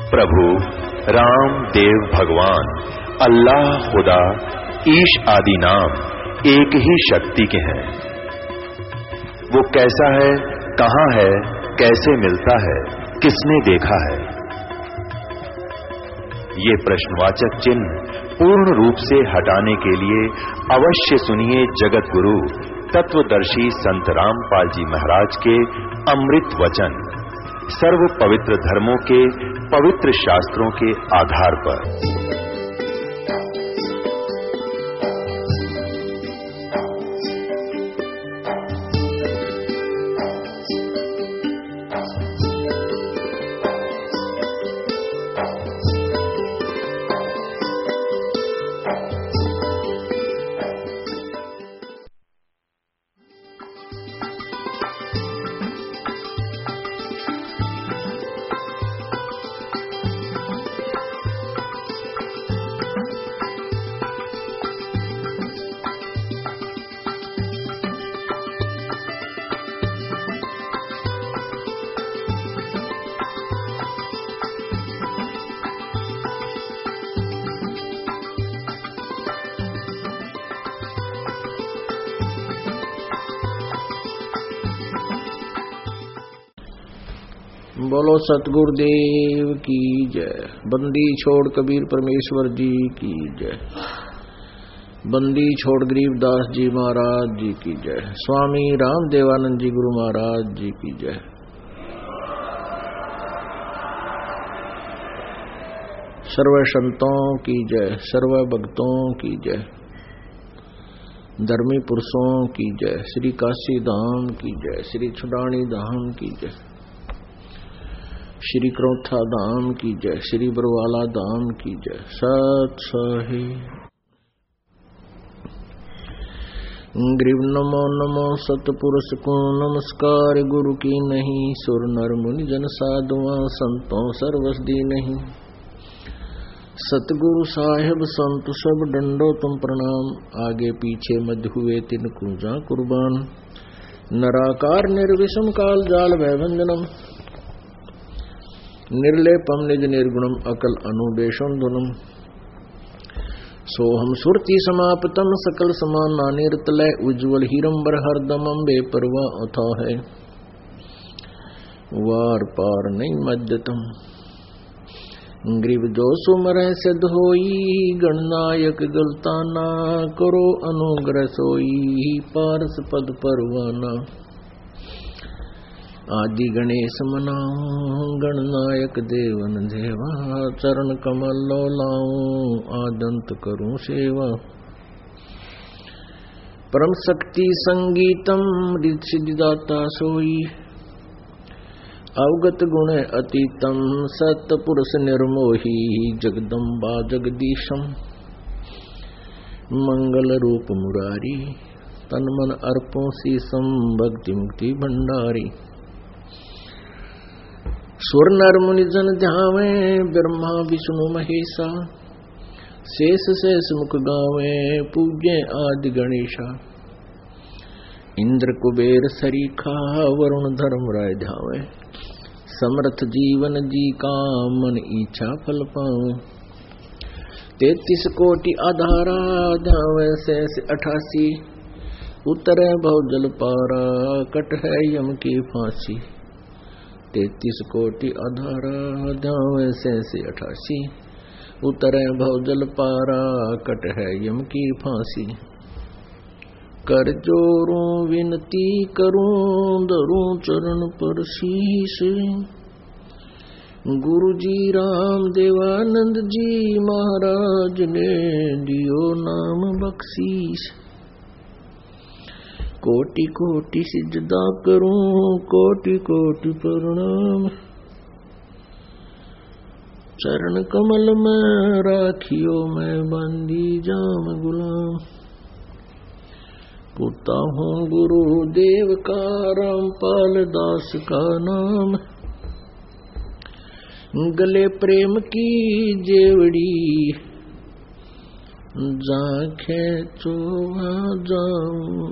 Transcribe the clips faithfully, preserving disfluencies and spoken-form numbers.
प्रभु राम देव भगवान अल्लाह खुदा ईश आदि नाम एक ही शक्ति के हैं। वो कैसा है, कहां है, कैसे मिलता है, किसने देखा है? ये प्रश्नवाचक चिन्ह पूर्ण रूप से हटाने के लिए अवश्य सुनिए जगत गुरु तत्वदर्शी संत रामपाल जी महाराज के अमृत वचन, सर्व पवित्र धर्मों के पवित्र शास्त्रों के आधार पर। बोलो सतगुरुदेव की जय। बंदी छोड़ कबीर परमेश्वर जी की जय। बंदी छोड़ गरीबदास जी महाराज जी की जय। स्वामी राम देवानंद जी गुरु महाराज जी की जय। सर्व संतों की जय, सर्व भक्तों की जय, धर्मी पुरुषों की जय, श्री काशी धाम की जय, श्री छुडानी धाम की जय, श्री क्रोथा धाम की जय, श्री बरवाला धाम की जय। सत सही ग्रीव नमो नमो सतपुरुष को नमस्कार। गुरु की नहीं सुर नर मुनि जन साधुआ संतों सर्वस दी नहीं। सतगुरु साहेब संत सब डंडो तुम प्रणाम। आगे पीछे मध्य हुए तिन कुजा कुर्बान। नराकार निर्विषम काल जाल भयभंजनम। निर्लेपम निज निर्गुणम अकल अनुदेशम धुनम। सोहम सुरति समापतम सकल समान नानिर्तलय। उज्ज्वल हीरंबर हरदमम बेपरवा अथा है। वार पार नहीं मध्यतम। ग्रीव जो सुमर सिद्ध होई। गणनायक गलता ना करो अनुग्रह सोई। पारस पद परवाना। आदि गणेश मनाऊं गणनायक देवन देवा। चरण कमल लो लाऊं आदंत करूं सेवा। परम शक्ति संगीतम सिद्धिदाता सोई। अवगत गुण अतीतम सतपुरुष निर्मोही। जगदम्बा जगदीशम मंगल रूप मुरारी। तन मन अर्पों शीसम भक्ति मुक्ति भंडारी। सुर नर मुनि जन ध्यावे ब्रह्मा विष्णु महेशा। शेष शेष मुख गावे पूज्य आदि गणेशा। इंद्र कुबेर सरीखा वरुण धर्म राय ध्यावे। समर्थ जीवन जी का मन इच्छा फल पावे। तैतीस कोटि आधारा ध्यावे शेष अठासी। उतरे भव जल पारा कट है यम की फांसी। तैतीस कोटि आधारा ध्यावे शेष अठासी। उतरे भव जल पारा कट है यम की फांसी। कर जोरूं विनती करूं धरूं चरण पर शीश। गुरु जी राम देवानंद जी महाराज ने दियो नाम बख्शीश। कोटि कोटि सिजदा करूं कोटि कोटि प्रणाम। चरण कमल में राखियो मैं बंदी जाम गुलाम। पुता हूँ गुरु देव का रामपाल दास का नाम। गले प्रेम की जेवड़ी जाखे चोवा जाऊं।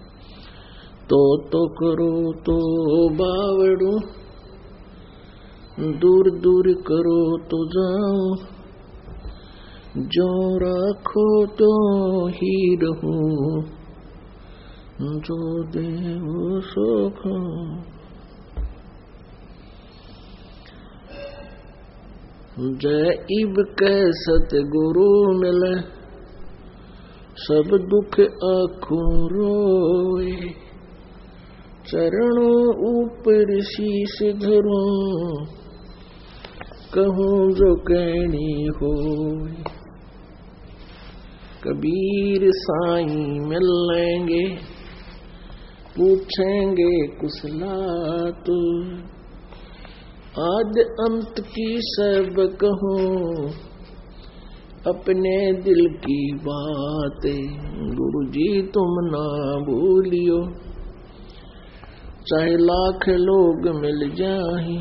तो तो करो तो बावड़ू दूर दूर करो तो जाऊं, जो राखो तो ही रहूं, जो देव सो खाऊं। जय इब कै सतगुरु मिले, सब दुख आँखों रोए, चरणों ऊपर शीश धरूं, कहूँ जो कहनी होए। कबीर साईं मिल लेंगे, पूछेंगे कुशलात, आद अंत की सब कहूँ, अपने दिल की बातें। गुरु जी तुम ना भूलियो, चाहे लाख लोग मिल जाएं,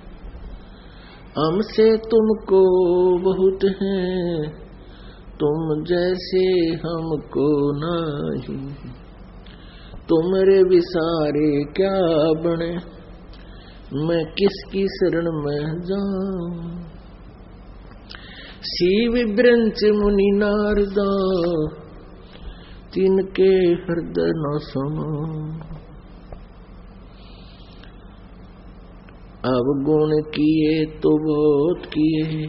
हमसे तुमको बहुत है, तुम जैसे हमको नहीं। तुमरे विसारे क्या बने, मैं किसकी शरण में जाऊं। शिव ब्रंच मुनि नारदा, तिनके हृदय न सुनो। अवगुण किए तो बहुत किए,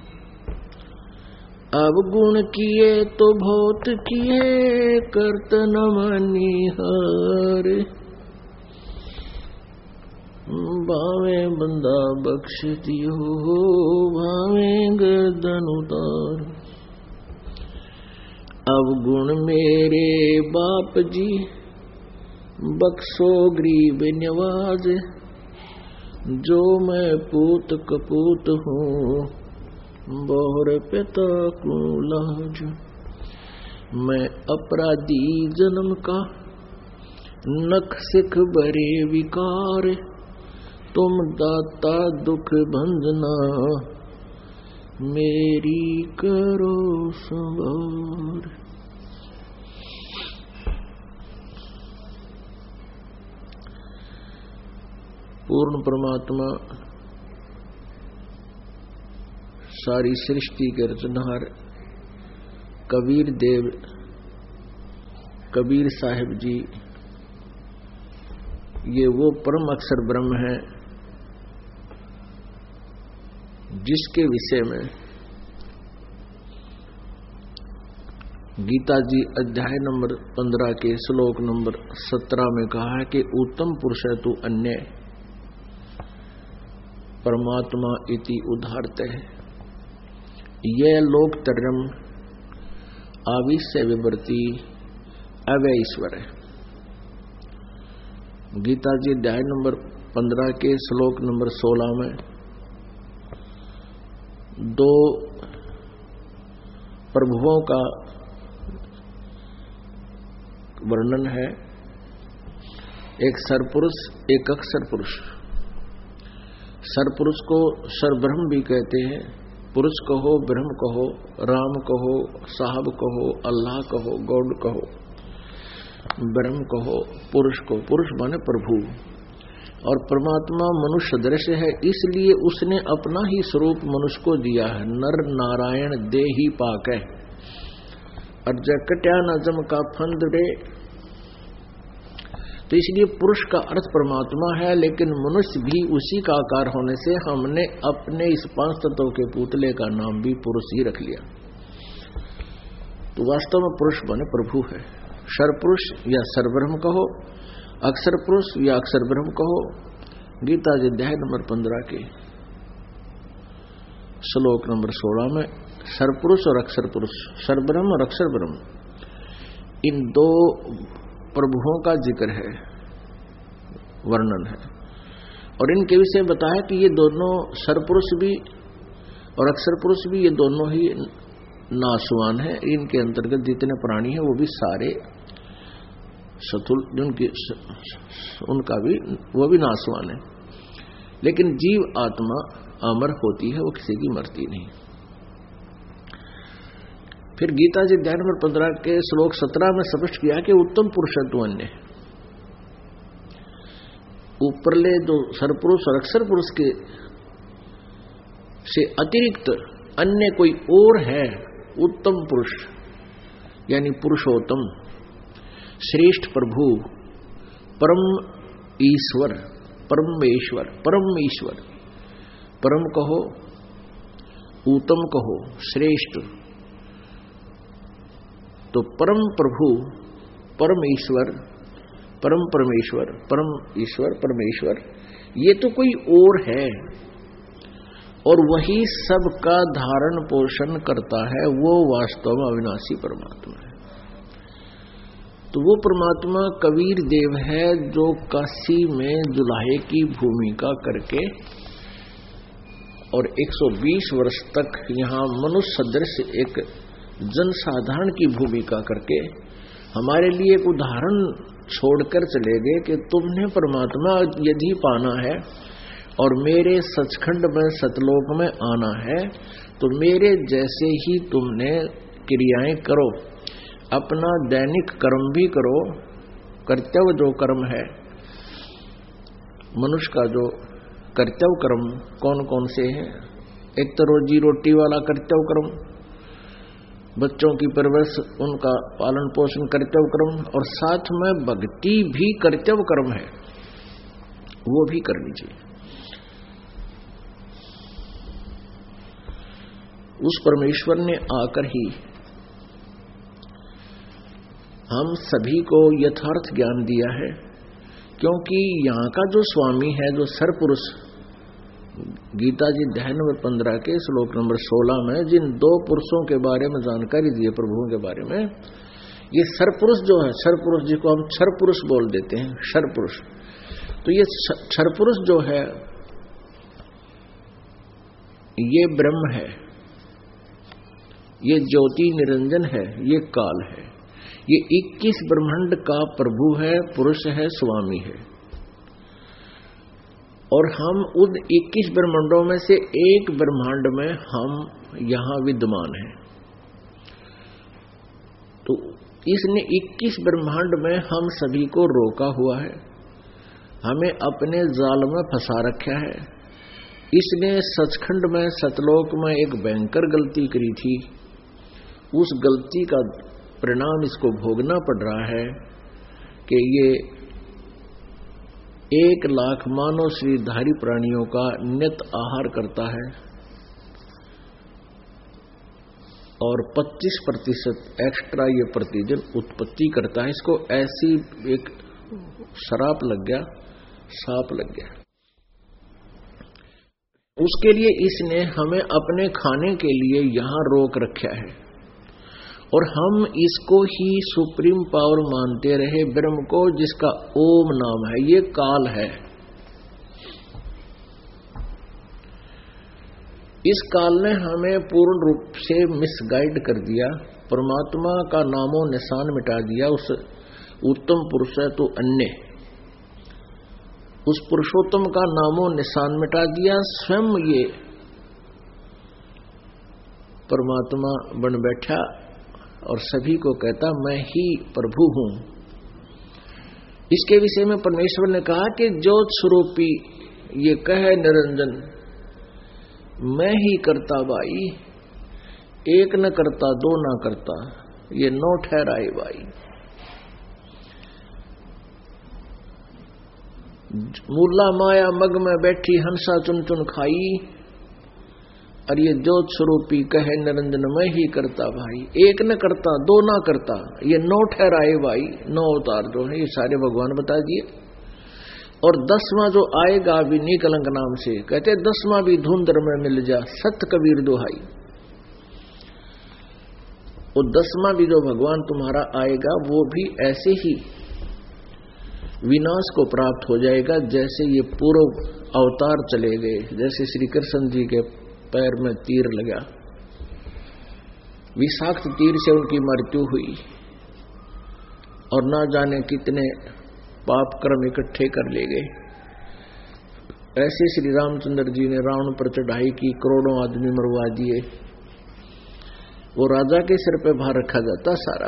अवगुण किए तो बहुत किए, करत न मानी हार। भावे बंदा बख्श दियो, भावे गर्दन उतार। अवगुण मेरे बाप जी, बख्शो गरीब नवाज। जो मैं पूत कपूत हूँ, बोहर पिता को लाज। मैं अपराधी जन्म का, नख सिख भरे विकार। तुम दाता दुख भंजना, मेरी करो संवार। पूर्ण परमात्मा सारी सृष्टि के रचनहार कबीर देव कबीर साहिब जी, ये वो परम अक्षर ब्रह्म है जिसके विषय में गीता जी अध्याय नंबर पंद्रह के श्लोक नंबर सत्रह में कहा है कि उत्तम पुरुष तु अन्य परमात्मा इति उदाहरते है। यह लोकतर्यम आविश्य विवर्ती अव्यय ईश्वर है। गीता जी अध्याय नंबर पंद्रह के श्लोक नंबर सोलह में दो प्रभुओं का वर्णन है, एक सरपुरुष एक अक्षर पुरुष। सरपुरुष को सरब्रह्म भी कहते हैं। पुरुष कहो, ब्रह्म कहो, राम कहो, साहब कहो, अल्लाह कहो, गॉड कहो, ब्रह्म कहो, पुरुष को। पुरुष माने प्रभु। और परमात्मा मनुष्य दृश्य है, इसलिए उसने अपना ही स्वरूप मनुष्य को दिया है। नर नारायण देही पाकै, और जकट्या न जम का फंद रे। तो इसलिए पुरुष का अर्थ परमात्मा है, लेकिन मनुष्य भी उसी का आकार होने से हमने अपने इस पांच तत्वों के पुतले का नाम भी पुरुष ही रख लिया। तो वास्तव में पुरुष बने प्रभु है। सरपुरुष या सरब्रह्म कहो, अक्षर पुरुष या अक्षर ब्रह्म कहो। गीता जी अध्याय नंबर पंद्रह के श्लोक नंबर सोलह में सरपुरुष और अक्षर पुरुष, सरब्रह्म और अक्षर ब्रह्म, इन दो प्रभुओं का जिक्र है, वर्णन है। और इनके विषय बताया कि ये दोनों सरपुरुष भी और अक्षर पुरुष भी, ये दोनों ही नाशवान है। इनके अंतर्गत जितने प्राणी हैं वो भी सारे सतुल, जिनकी उनका भी वो भी नाशवान है। लेकिन जीव आत्मा अमर होती है, वो किसी की मरती नहीं। फिर गीता जी अध्याय नंबर पंद्रह के श्लोक सत्रह में स्पष्ट किया कि उत्तम पुरुषत्व अन्य। ऊपरले दो सरपुरुष और अक्षर पुरुष के से अतिरिक्त अन्य कोई और है उत्तम पुरुष यानी पुरुषोत्तम, श्रेष्ठ प्रभु, परम ईश्वर, परमेश्वर, परम ईश्वर, परम कहो, उत्तम कहो, श्रेष्ठ, तो परम प्रभु, परम ईश्वर, परम परमेश्वर, परम ईश्वर, परमेश्वर, ये तो कोई और है और वही सबका धारण पोषण करता है। वो वास्तव में अविनाशी परमात्मा है। तो वो परमात्मा कबीर देव है जो काशी में जुलाहे की भूमिका करके और एक सौ बीस वर्ष तक यहाँ मनुष्य सदृश एक जनसाधारण की भूमिका करके हमारे लिए एक उदाहरण छोड़कर चले गए कि तुमने परमात्मा यदि पाना है और मेरे सचखंड में सतलोक में आना है तो मेरे जैसे ही तुमने क्रियाएं करो, अपना दैनिक कर्म भी करो। कर्तव्य जो कर्म है मनुष्य का, जो कर्तव्य कर्म कौन कौन से हैं? एक तो रोजी रोटी वाला कर्तव्य कर्म, बच्चों की परवरिश, उनका पालन पोषण कर्तव्य कर्म, और साथ में भक्ति भी कर्तव्य कर्म है, वो भी करनी चाहिए। उस परमेश्वर ने आकर ही हम सभी को यथार्थ ज्ञान दिया है, क्योंकि यहाँ का जो स्वामी है, जो सरपुरुष, गीता जी अध्याय नंबर पंद्रह के श्लोक नंबर सोलह में जिन दो पुरुषों के बारे में जानकारी दी है, प्रभुओं के बारे में, ये सरपुरुष जो है, सरपुरुष जिसको हम क्षरपुरुष बोल देते हैं, क्षरपुरुष, तो ये क्षरपुरुष जो है ये ब्रह्म है, ये ज्योति निरंजन है, ये काल है, ये इक्कीस ब्रह्मांड का प्रभु है, पुरुष है, स्वामी है। और हम उन इक्कीस ब्रह्मांडों में से एक ब्रह्मांड में हम यहां विद्यमान हैं। तो इसने इक्कीस ब्रह्मांड में हम सभी को रोका हुआ है, हमें अपने जाल में फंसा रखा है। इसने सचखंड में, सतलोक में एक भयंकर गलती करी थी, उस गलती का परिणाम इसको भोगना पड़ रहा है कि ये एक लाख मानव शरीरधारी प्राणियों का नित आहार करता है और पच्चीस प्रतिशत एक्स्ट्रा ये प्रतिदिन उत्पत्ति करता है। इसको ऐसी एक शराप लग गया, साप लग गया। उसके लिए इसने हमें अपने खाने के लिए यहां रोक रखा है और हम इसको ही सुप्रीम पावर मानते रहे, ब्रह्म को, जिसका ओम नाम है। ये काल है। इस काल ने हमें पूर्ण रूप से मिसगाइड कर दिया, परमात्मा का नामो निशान मिटा दिया। उस उत्तम पुरुष है तो अन्य, उस पुरुषोत्तम का नामो निशान मिटा दिया। स्वयं ये परमात्मा बन बैठा और सभी को कहता मैं ही प्रभु हूं। इसके विषय में परमेश्वर ने कहा कि ज्योत स्वरूपी ये कहे निरंजन, मैं ही करता भाई, एक न करता दो न करता, ये नौ ठहराए भाई। मूला माया मग में बैठी हंसा चुन चुन खाई, और ये ज्योत स्वरूपी कहे निरंजन मैं ही करता भाई, एक न करता दो ना करता, ये नौ ठहराए भाई। नौ अवतार जो है ये सारे भगवान बता दिए। और दसवां जो आएगा भी निकलंक नाम से, कहते दसवां भी धुंधर में मिल जा, सत कबीर दुहाई। वो दसवां भी जो भगवान तुम्हारा आएगा वो भी ऐसे ही विनाश को प्राप्त हो जाएगा जैसे ये पूर्व अवतार चले गए। जैसे श्री कृष्ण जी के पैर में तीर लगा, विषाक्त तीर से उनकी मृत्यु हुई और ना जाने कितने पाप कर्म इकट्ठे कर ले गए। ऐसे श्री रामचंद्र जी ने रावण पर चढ़ाई की, करोड़ों आदमी मरवा दिए। वो राजा के सिर पे भार रखा जाता सारा,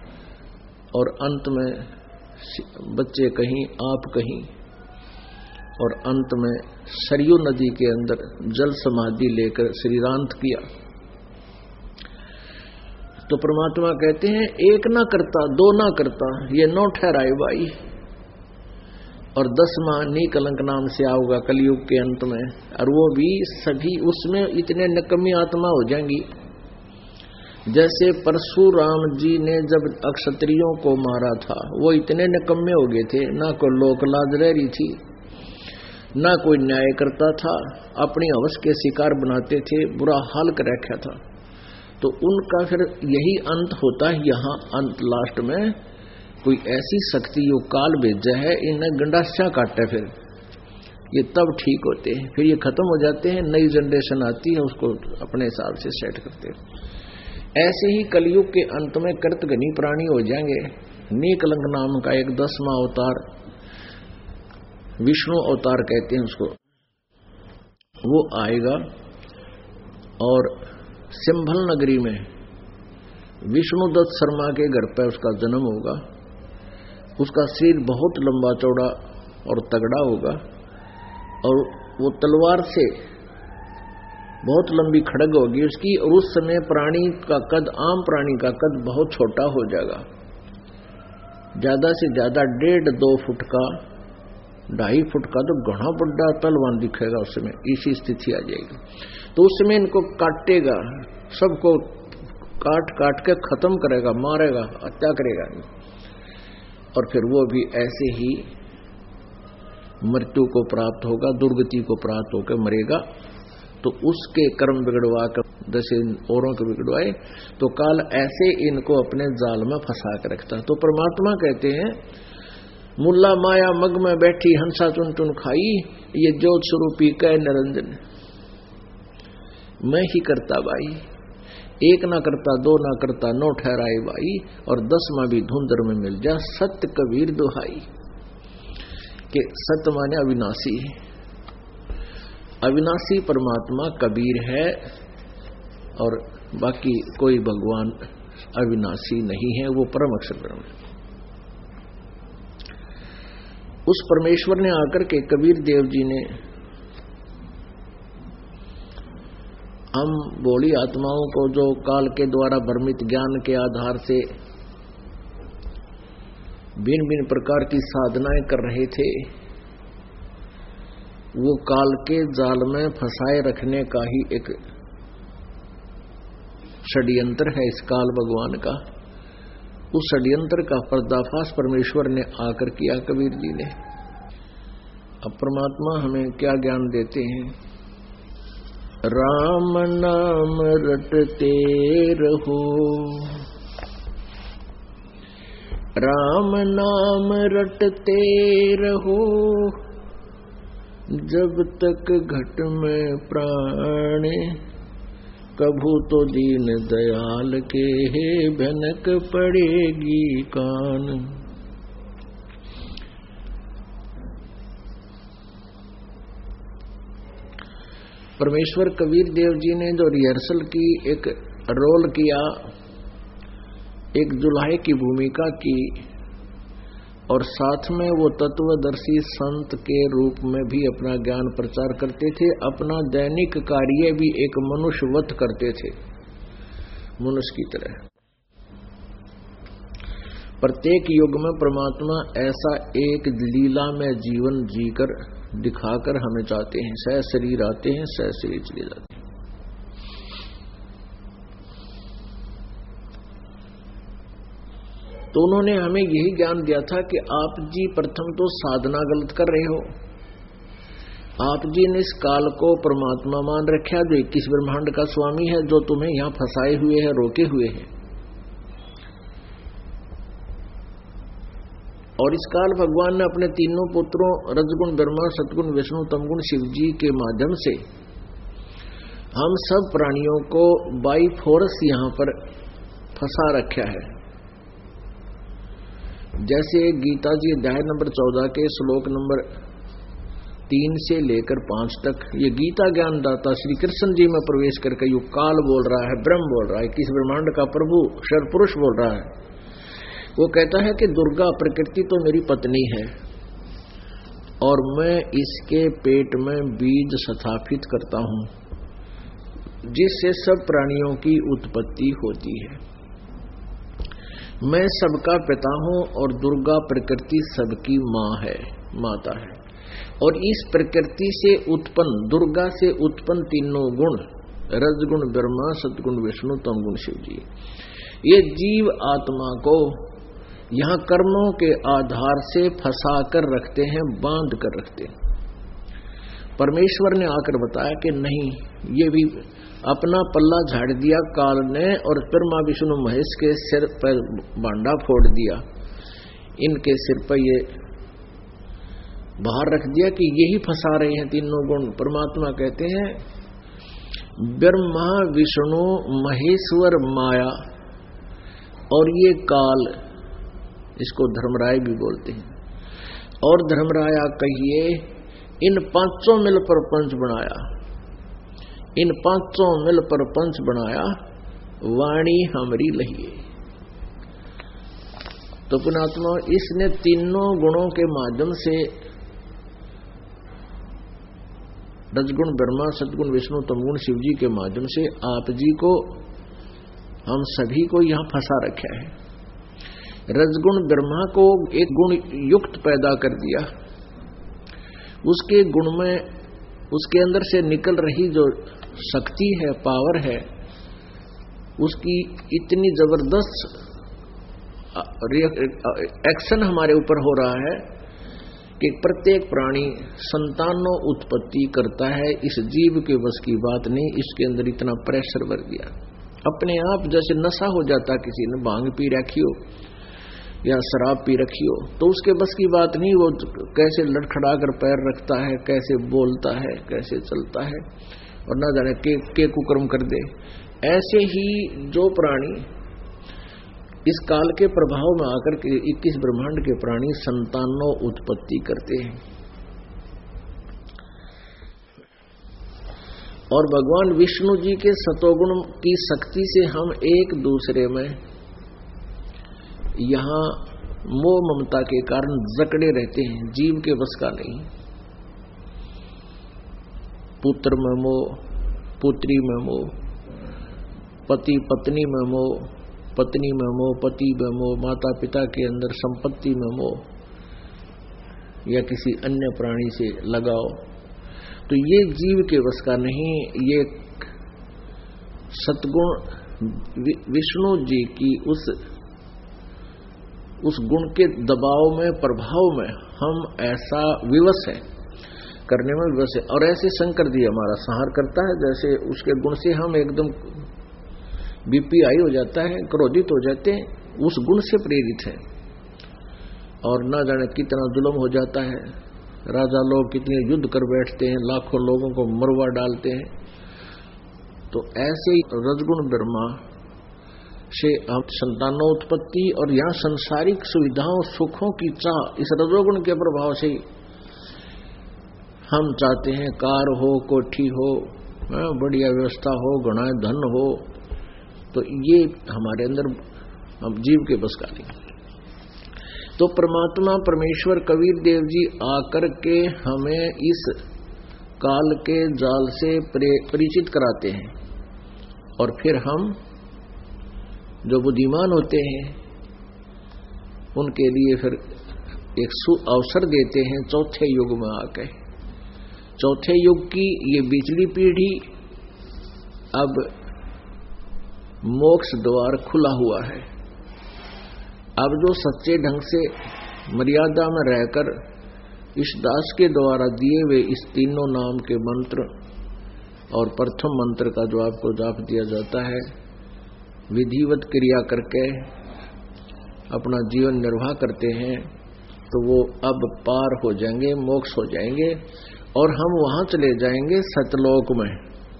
और अंत में बच्चे कहीं, आप कहीं, और अंत में सरयू नदी के अंदर जल समाधि लेकर श्रीरांत किया। तो परमात्मा कहते हैं एक ना करता दो ना करता ये नौ ठहराए भाई, और दसवां नीकलंक नाम से आओगा कलयुग के अंत में, और वो भी सभी उसमें इतने निकम्मी आत्मा हो जाएंगी। जैसे परशुराम जी ने जब अक्षत्रियों को मारा था, वो इतने निकम्मे हो गए थे, ना कोई लोक लाज रह रही थी, ना कोई न्याय करता था, अपनी हवस के शिकार बनाते थे, बुरा हाल कर रखा था। तो उनका फिर यही अंत होता है। यहाँ अंत लास्ट में कोई ऐसी शक्ति जो काल भेजा है, इन्हें गंडासा काटे, फिर ये तब ठीक होते हैं, फिर ये खत्म हो जाते हैं, नई जनरेशन आती है, उसको अपने हिसाब से सेट करते हैं। ऐसे ही कलयुग के अंत में कृतघ्नी प्राणी हो जाएंगे। नीकलंक नाम का एक दसवां अवतार, विष्णु अवतार कहते हैं उसको, वो आएगा और सिंभल नगरी में विष्णुदत्त शर्मा के घर पर उसका जन्म होगा। उसका शरीर बहुत लंबा चौड़ा और तगड़ा होगा, और वो तलवार से बहुत लंबी खड़ग होगी उसकी, और उस समय प्राणी का कद, आम प्राणी का कद बहुत छोटा हो जाएगा, ज्यादा से ज्यादा डेढ़ दो फुट का, ढाई फुट का, तो घना बड़ा तलवार दिखेगा उस समय, इसी स्थिति आ जाएगी। तो उस समय इनको काटेगा, सबको काट काट के खत्म करेगा, मारेगा, हत्या करेगा, और फिर वो भी ऐसे ही मृत्यु को प्राप्त होगा, दुर्गति को प्राप्त होकर मरेगा। तो उसके कर्म बिगड़वा कर जैसे औरों को बिगड़वाए, तो काल ऐसे इनको अपने जाल में फंसा कर रखता। तो परमात्मा कहते हैं, मुल्ला माया मग में बैठी हंसा चुन चुन खाई, ये ज्योत स्वरूपी कह निरंजन, मैं ही करता भाई, एक ना करता दो ना करता नौ ठहराए भाई, और दसवां भी धुंधर में मिल जा, सत्य कबीर दुहाई। कि सत्य माने अविनाशी, अविनाशी परमात्मा कबीर है, और बाकी कोई भगवान अविनाशी नहीं है, वो परम अक्षर ब्रह्म है। उस परमेश्वर ने आकर के कबीर देव जी ने हम भोली आत्माओं को जो काल के द्वारा भ्रमित ज्ञान के आधार से भिन्न भिन्न प्रकार की साधनाएं कर रहे थे, वो काल के जाल में फंसाए रखने का ही एक षड्यंत्र है इस काल भगवान का। उस षड्यंत्र का पर्दाफाश परमेश्वर ने आकर किया कबीर जी ने। अब परमात्मा हमें क्या ज्ञान देते हैं? राम नाम रटते रहो, राम नाम रटते रहो, जब तक घट में प्राण, कभू तो दीन दयाल के भनक पड़ेगी कान। परमेश्वर कबीर देव जी ने जो रिहर्सल की, एक रोल किया, एक दुल्हे की भूमिका की, और साथ में वो तत्वदर्शी संत के रूप में भी अपना ज्ञान प्रचार करते थे। अपना दैनिक कार्य भी एक मनुष्यवत करते थे, मनुष्य की तरह। प्रत्येक युग में परमात्मा ऐसा एक लीला में जीवन जीकर दिखाकर हमें चाहते हैं। सह शरीर आते हैं, सह शरीर चले जाते हैं। तो उन्होंने हमें यही ज्ञान दिया था कि आप जी प्रथम तो साधना गलत कर रहे हो। आप जी ने इस काल को परमात्मा मान रखा, जो इक्कीस ब्रह्मांड का स्वामी है, जो तुम्हें यहां फंसाए हुए है, रोके हुए है। और इस काल भगवान ने अपने तीनों पुत्रों रजगुण ब्रह्मा, सतगुण विष्णु, तमगुण शिव जी के माध्यम से हम सब प्राणियों को बाई फोर्स यहां पर फंसा रखा है। जैसे गीता जी अध्याय नंबर चौदह के श्लोक नंबर तीन से लेकर पांच तक ये गीता ज्ञान दाता श्री कृष्ण जी में प्रवेश करके यू काल बोल रहा है, ब्रह्म बोल रहा है, किस ब्रह्मांड का प्रभु शर पुरुष बोल रहा है। वो कहता है कि दुर्गा प्रकृति तो मेरी पत्नी है, और मैं इसके पेट में बीज स्थापित करता हूं, जिससे सब प्राणियों की उत्पत्ति होती है। मैं सबका पिता हूं और दुर्गा प्रकृति सबकी मां है, माता है। और इस प्रकृति से उत्पन्न, दुर्गा से उत्पन्न तीनों गुण, रजगुण ब्रह्मा, सतगुण विष्णु, तमगुण शिव जी, ये जीव आत्मा को यहाँ कर्मों के आधार से फंसा कर रखते हैं, बांध कर रखते हैं। परमेश्वर ने आकर बताया कि नहीं, ये भी अपना पल्ला झाड़ दिया काल ने और ब्रह्मा विष्णु महेश के सिर पर बांडा फोड़ दिया, इनके सिर पर ये बाहर रख दिया कि यही फंसा रहे हैं तीनों गुण। परमात्मा कहते हैं ब्रह्मा विष्णु महेश्वर माया और ये काल, इसको धर्मराय भी बोलते हैं। और धर्मराया कहिए, इन पांचों मिल पर पंच बनाया, इन पांचों मिल पर पंच बनाया, वाणी हमरी लहिए। तो पुणात्मा, इसने तीनों गुणों के माध्यम से, रजगुण ब्रह्मा, सतगुण विष्णु, तमगुण शिव जी के माध्यम से आप जी को, हम सभी को यहां फंसा रखा है। रजगुण ब्रह्मा को एक गुण युक्त पैदा कर दिया, उसके गुण में, उसके अंदर से निकल रही जो शक्ति है, पावर है, उसकी इतनी जबरदस्त एक्शन हमारे ऊपर हो रहा है कि प्रत्येक प्राणी संतानों उत्पत्ति करता है। इस जीव के बस की बात नहीं, इसके अंदर इतना प्रेशर भर दिया, अपने आप जैसे नशा हो जाता, किसी ने भांग पी रखी हो या शराब पी रखी हो तो उसके बस की बात नहीं, वो कैसे लड़खड़ा कर पैर रखता है, कैसे बोलता है, कैसे चलता है, और ना जाने के, के कुकर्म कर दे। ऐसे ही जो प्राणी इस काल के प्रभाव में आकर के इक्कीस ब्रह्मांड के प्राणी संतानों उत्पत्ति करते हैं। और भगवान विष्णु जी के सतोगुण की शक्ति से हम एक दूसरे में यहां मोह ममता के कारण जकड़े रहते हैं, जीव के बस का नहीं। पुत्र में मोह, पुत्री में मोह, पति पत्नी में मोह, पत्नी में मोह, पति में मोह, माता पिता के अंदर संपत्ति में मोह, या किसी अन्य प्राणी से लगाओ, तो ये जीव के बस का नहीं। ये सतगुण विष्णु जी की उस उस गुण के दबाव में, प्रभाव में हम ऐसा विवश है, करने में विवश है। और ऐसे शंकर जी हमारा संहार करता है, जैसे उसके गुण से हम एकदम बीपी हाई हो जाता है, क्रोधित हो जाते हैं, उस गुण से प्रेरित है। और ना जाने कितना जुल्म हो जाता है, राजा लोग कितने युद्ध कर बैठते हैं, लाखों लोगों को मरवा डालते हैं। तो ऐसे ही रजगुण ब्रह्मा से हम संतानोत्पत्ति और यहाँ संसारिक सुविधाओं सुखों की चाह, इस रजोगुण के प्रभाव से हम चाहते हैं कार हो, कोठी हो, बढ़िया व्यवस्था हो, घना धन हो, तो ये हमारे अंदर हम जीव के बस का नहीं। तो परमात्मा परमेश्वर कबीर देव जी आकर के हमें इस काल के जाल से परिचित कराते हैं, और फिर हम जो बुद्धिमान होते हैं उनके लिए फिर एक सु अवसर देते हैं चौथे युग में आके। चौथे युग की ये बिजली पीढ़ी, अब मोक्ष द्वार खुला हुआ है। अब जो सच्चे ढंग से मर्यादा में रहकर इस दास के द्वारा दिए हुए इस तीनों नाम के मंत्र और प्रथम मंत्र का जो आपको जाप दिया जाता है, विधिवत क्रिया करके अपना जीवन निर्वाह करते हैं, तो वो अब पार हो जाएंगे, मोक्ष हो जाएंगे, और हम वहां चले जाएंगे सतलोक में।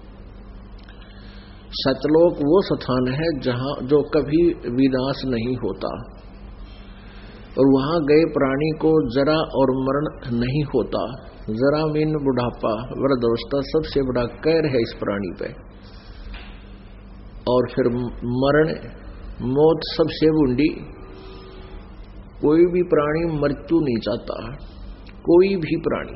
सतलोक वो स्थान है जहां जो कभी विनाश नहीं होता, और वहां गए प्राणी को जरा और मरण नहीं होता। जरा मीन बुढ़ापा, वृद्धावस्था सबसे बड़ा कहर है इस प्राणी पे, और फिर मरण, मौत सबसे बूंदी। कोई भी प्राणी मृत्यु नहीं चाहता, कोई भी प्राणी,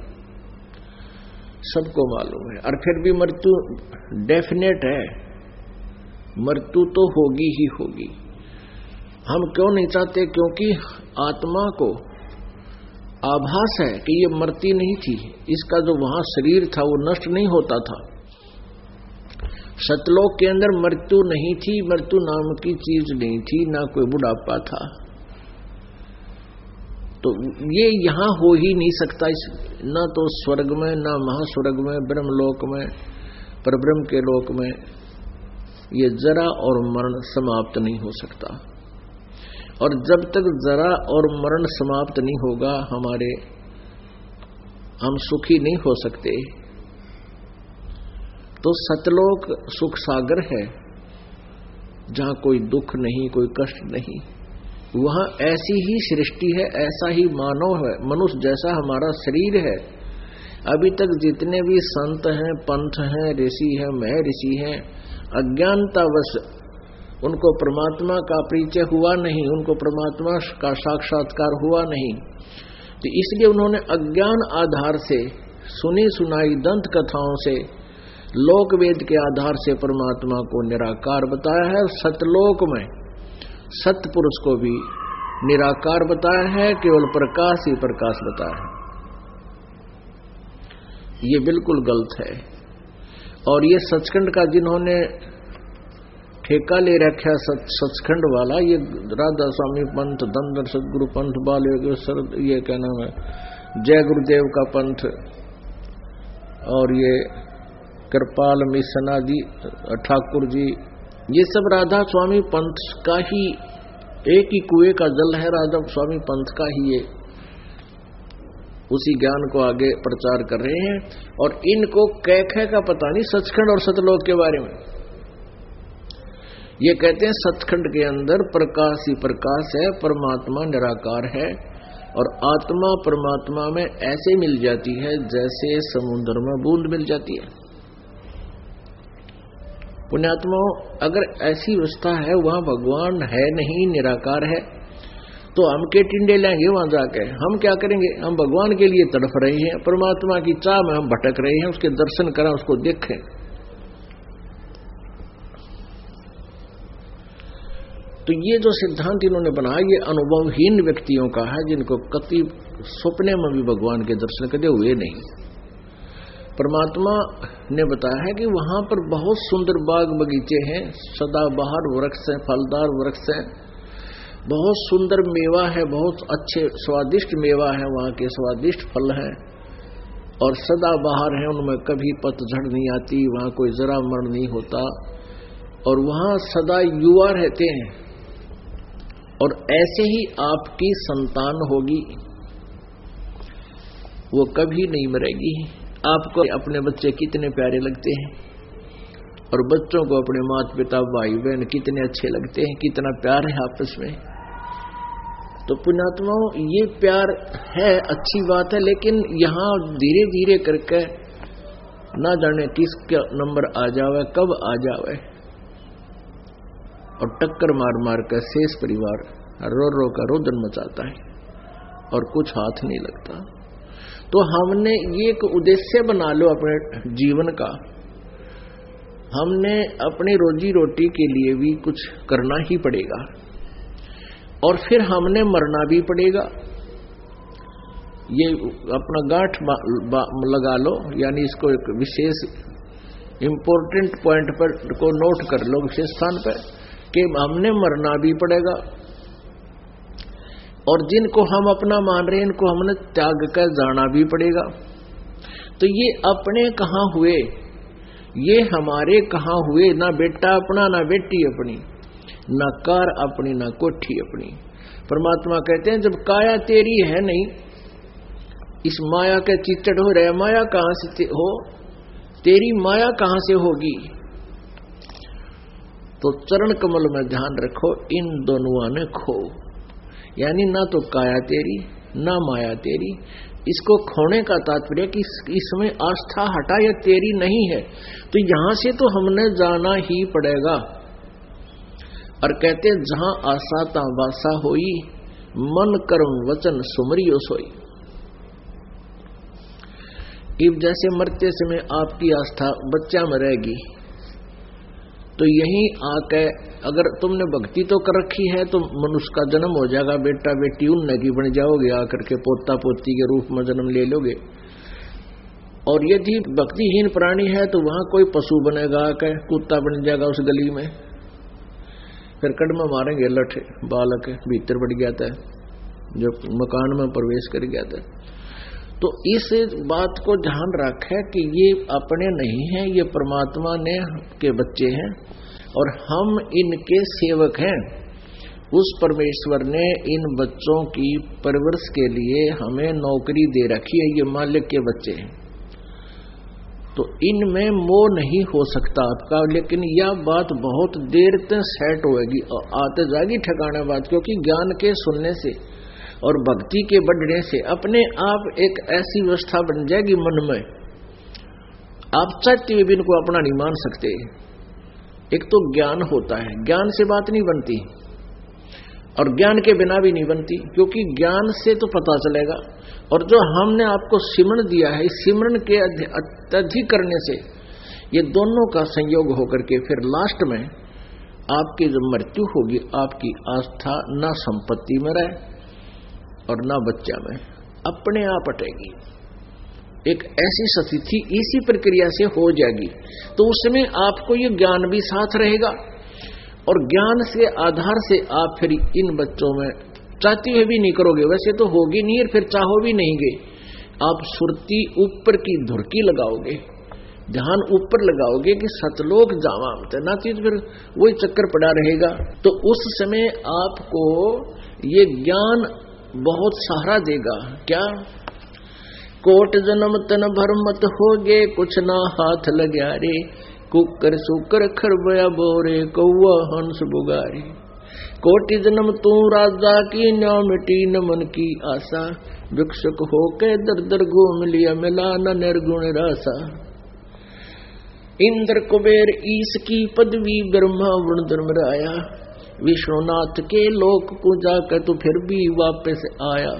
सबको मालूम है। और फिर भी मृत्यु डेफिनेट है, मृत्यु तो होगी ही होगी। हम क्यों नहीं चाहते? क्योंकि आत्मा को आभास है कि ये मरती नहीं थी, इसका जो वहां शरीर था वो नष्ट नहीं होता था। सतलोक के अंदर मृत्यु नहीं थी, मृत्यु नाम की चीज नहीं थी, ना कोई बुढ़ापा था। तो ये यहां हो ही नहीं सकता, इस न तो स्वर्ग में, न महास्वर्ग में, ब्रह्मलोक में, परब्रह्म के लोक में ये जरा और मरण समाप्त नहीं हो सकता। और जब तक जरा और मरण समाप्त नहीं होगा, हमारे हम सुखी नहीं हो सकते। तो सतलोक सुख सागर है, जहां कोई दुख नहीं, कोई कष्ट नहीं। वहां ऐसी ही सृष्टि है, ऐसा ही मानव है, मनुष्य जैसा हमारा शरीर है। अभी तक जितने भी संत हैं, पंथ हैं, ऋषि हैं, मह ऋषि हैं, अज्ञानतावश उनको परमात्मा का परिचय हुआ नहीं, उनको परमात्मा का साक्षात्कार हुआ नहीं। तो इसलिए उन्होंने अज्ञान आधार से सुनी सुनाई दंत कथाओं से, लोक वेद के आधार से परमात्मा को निराकार बताया है। सतलोक में सतपुरुष को भी निराकार बताया है, केवल प्रकाश ही प्रकाश बताया है। ये बिल्कुल गलत है। और ये सचखंड का जिन्होंने ठेका ले रखा सचखंड वाला, ये राधा स्वामी पंथ, दंदर सदगुरु पंथ, बाल ये क्या नाम है, जय गुरुदेव का पंथ, और ये कृपाल मिशना जी, ठाकुर जी, ये सब राधा स्वामी पंथ का ही, एक ही कुएं का जल है, राधा स्वामी पंथ का ही ये उसी ज्ञान को आगे प्रचार कर रहे हैं। और इनको कैखे का पता नहीं सचखंड और सतलोक के बारे में। ये कहते हैं सचखंड के अंदर प्रकाश ही प्रकाश है, परमात्मा निराकार है, और आत्मा परमात्मा में ऐसे मिल जाती है जैसे समुद्र में बूंद मिल जाती है। पुण्यात्माओं, अगर ऐसी अवस्था है, वहां भगवान है नहीं, निराकार है, तो हम के टिंडे लेंगे वहां जाके? हम क्या करेंगे? हम भगवान के लिए तड़फ रहे हैं, परमात्मा की चाह में हम भटक रहे हैं, उसके दर्शन करें, उसको देखें। तो ये जो सिद्धांत इन्होंने बनाया, ये अनुभवहीन व्यक्तियों का है, जिनको कति सपने में भी भगवान के दर्शन कदे हुए नहीं। परमात्मा ने बताया है कि वहां पर बहुत सुंदर बाग बगीचे हैं, सदाबहार वृक्ष हैं, फलदार वृक्ष हैं, बहुत सुंदर मेवा है, बहुत अच्छे स्वादिष्ट मेवा है, वहां के स्वादिष्ट फल हैं, और सदाबहार हैं, उनमें कभी पतझड़ नहीं आती, वहां कोई जरा मरण नहीं होता, और वहां सदा युवा रहते हैं। और ऐसे ही आपकी संतान होगी, वो कभी नहीं मरेगी। आपको अपने बच्चे कितने प्यारे लगते हैं, और बच्चों को अपने माता पिता भाई बहन कितने अच्छे लगते हैं, कितना प्यार है आपस में। तो पुण्यात्माओं, ये प्यार है, अच्छी बात है, लेकिन यहाँ धीरे धीरे करके ना जाने किसका नंबर आ जावे, कब आ जावे, और टक्कर मार मार कर शेष परिवार रो रो कर रोदन मचाता है, और कुछ हाथ नहीं लगता। तो हमने ये एक उद्देश्य बना लो अपने जीवन का, हमने अपनी रोजी रोटी के लिए भी कुछ करना ही पड़ेगा, और फिर हमने मरना भी पड़ेगा। ये अपना गांठ लगा लो, यानी इसको एक विशेष इंपॉर्टेंट पॉइंट पर को नोट कर लो, विशेष स्थान पर, कि हमने मरना भी पड़ेगा, और जिनको हम अपना मान रहे हैं इनको हमने त्याग कर जाना भी पड़ेगा। तो ये अपने कहाँ हुए, ये हमारे कहाँ हुए? ना बेटा अपना, ना बेटी अपनी, ना कार अपनी, ना कोठी अपनी। परमात्मा कहते हैं जब काया तेरी है नहीं, इस माया के चिचड़ हो रहे, माया कहां से हो, तेरी माया कहां से होगी? तो चरण कमल में ध्यान रखो, इन दोनों ने खो, यानी ना तो काया तेरी, ना माया तेरी। इसको खोने का तात्पर्य कि इसमें आस्था हटा या तेरी नहीं है, तो यहां से तो हमने जाना ही पड़ेगा। और कहते जहां आशा ता वासा होई, मन कर्म वचन सुमरियो सोई। कि जैसे मरते समय आपकी आस्था बच्चा में रहेगी, तो यहीं आके अगर तुमने भक्ति तो कर रखी है तो मनुष्य का जन्म हो जाएगा, बेटा बेटी उन्नत की बन जाओगे, आकर के पोता पोती के रूप में जन्म ले लोगे। और यदि भक्तिहीन प्राणी है तो वहां कोई पशु बनेगा, के कुत्ता बन जाएगा उस गली में, फिर कदम मारेंगे लठ बालक भीतर बढ़ गया था, जो मकान में प्रवेश कर गया था। तो इस बात को ध्यान रखे कि ये अपने नहीं हैं, ये परमात्मा ने के बच्चे हैं और हम इनके सेवक हैं। उस परमेश्वर ने इन बच्चों की परवरिश के लिए हमें नौकरी दे रखी है, ये मालिक के बच्चे हैं। तो इनमें मोह नहीं हो सकता आपका, लेकिन यह बात बहुत देर तक सेट होएगी और आते जाएगी ठिकाने बात, क्योंकि ज्ञान के सुनने से और भक्ति के बढ़ने से अपने आप एक ऐसी व्यवस्था बन जाएगी मन में, आप चाहते हुए भी इनको अपना नहीं मान सकते। एक तो ज्ञान होता है, ज्ञान से बात नहीं बनती और ज्ञान के बिना भी नहीं बनती, क्योंकि ज्ञान से तो पता चलेगा। और जो हमने आपको सिमरन दिया है, इस सिमरन के अत्यधिक करने से ये दोनों का संयोग होकर के फिर लास्ट में आपकी जब मृत्यु होगी, आपकी आस्था न संपत्ति में रहे और ना बच्चा में, अपने आप हटेगी। एक ऐसी स्थिति इसी प्रक्रिया से हो जाएगी। तो उसमें आपको ये ज्ञान भी साथ रहेगा और ज्ञान के आधार से आप फिर इन बच्चों में चाहते हुए भी नहीं करोगे, वैसे तो होगी नहीं, फिर चाहो भी नहीं गए, आप सुरती ऊपर की धुरकी लगाओगे, ध्यान ऊपर लगाओगे कि सतलोक जावा ना, चीज फिर वही चक्कर पड़ा रहेगा। तो उस समय आपको ये ज्ञान बहुत सहारा देगा। क्या कोट जन्म तन भर मत होगे, कुछ ना हाथ लग्या रे, कुकर सुकर खरबया बोरे, कौआ हंस बुगारे। कोटि जन्म तू राजा की, न्या मिटी न मन की आशा, भिक्षुक होके दर दर घूम लिया, मिला न निर्गुण रासा। इंद्र कुबेर ईश की पदवी, ब्रह्मा वरुण धर्मराया, विष्णुनाथ के लोक को जाकर तू फिर भी वापस आया।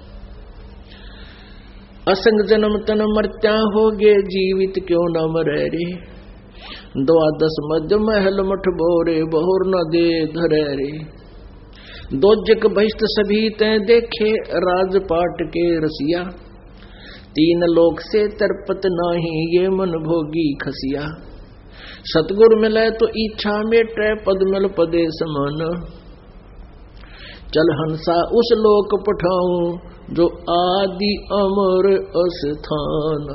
असंग जन्म तन मर्त्या होगे, जीवित क्यों न मरे रे, द्वादश मध्य महल मठ बोरे, बहुर न दे धरे रे। दो जग बहिष्ट सभी तय देखे, राजपाट के रसिया, तीन लोक से तरपत नाही, ये मन भोगी खसिया। सतगुर मिले तो इच्छा मेटे, पद मिल पदे समान, चल हंसा उस लोक पठाऊं, जो आदि अमर अस्थान।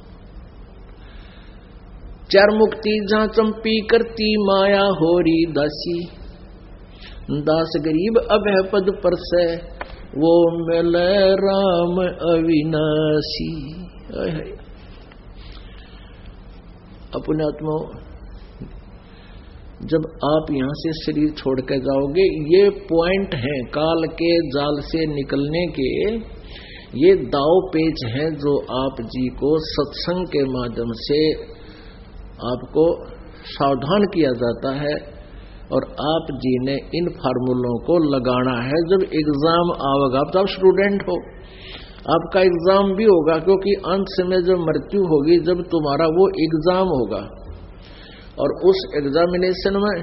चार मुक्ति जहां चंपी करती, माया होरी दासी, दास गरीब अभय पद पर से, वो मिले राम अविनाशी। अपने आत्मा जब आप यहां से शरीर छोड़ के जाओगे, ये पॉइंट हैं काल के जाल से निकलने के, ये दाव पेच हैं जो आप जी को सत्संग के माध्यम से आपको सावधान किया जाता है और आप जी ने इन फार्मूलों को लगाना है। जब एग्जाम आवेगा, तो आप स्टूडेंट हो, आपका एग्जाम भी होगा, क्योंकि अंत में जब मृत्यु होगी, जब तुम्हारा वो एग्जाम होगा और उस एग्जामिनेशन में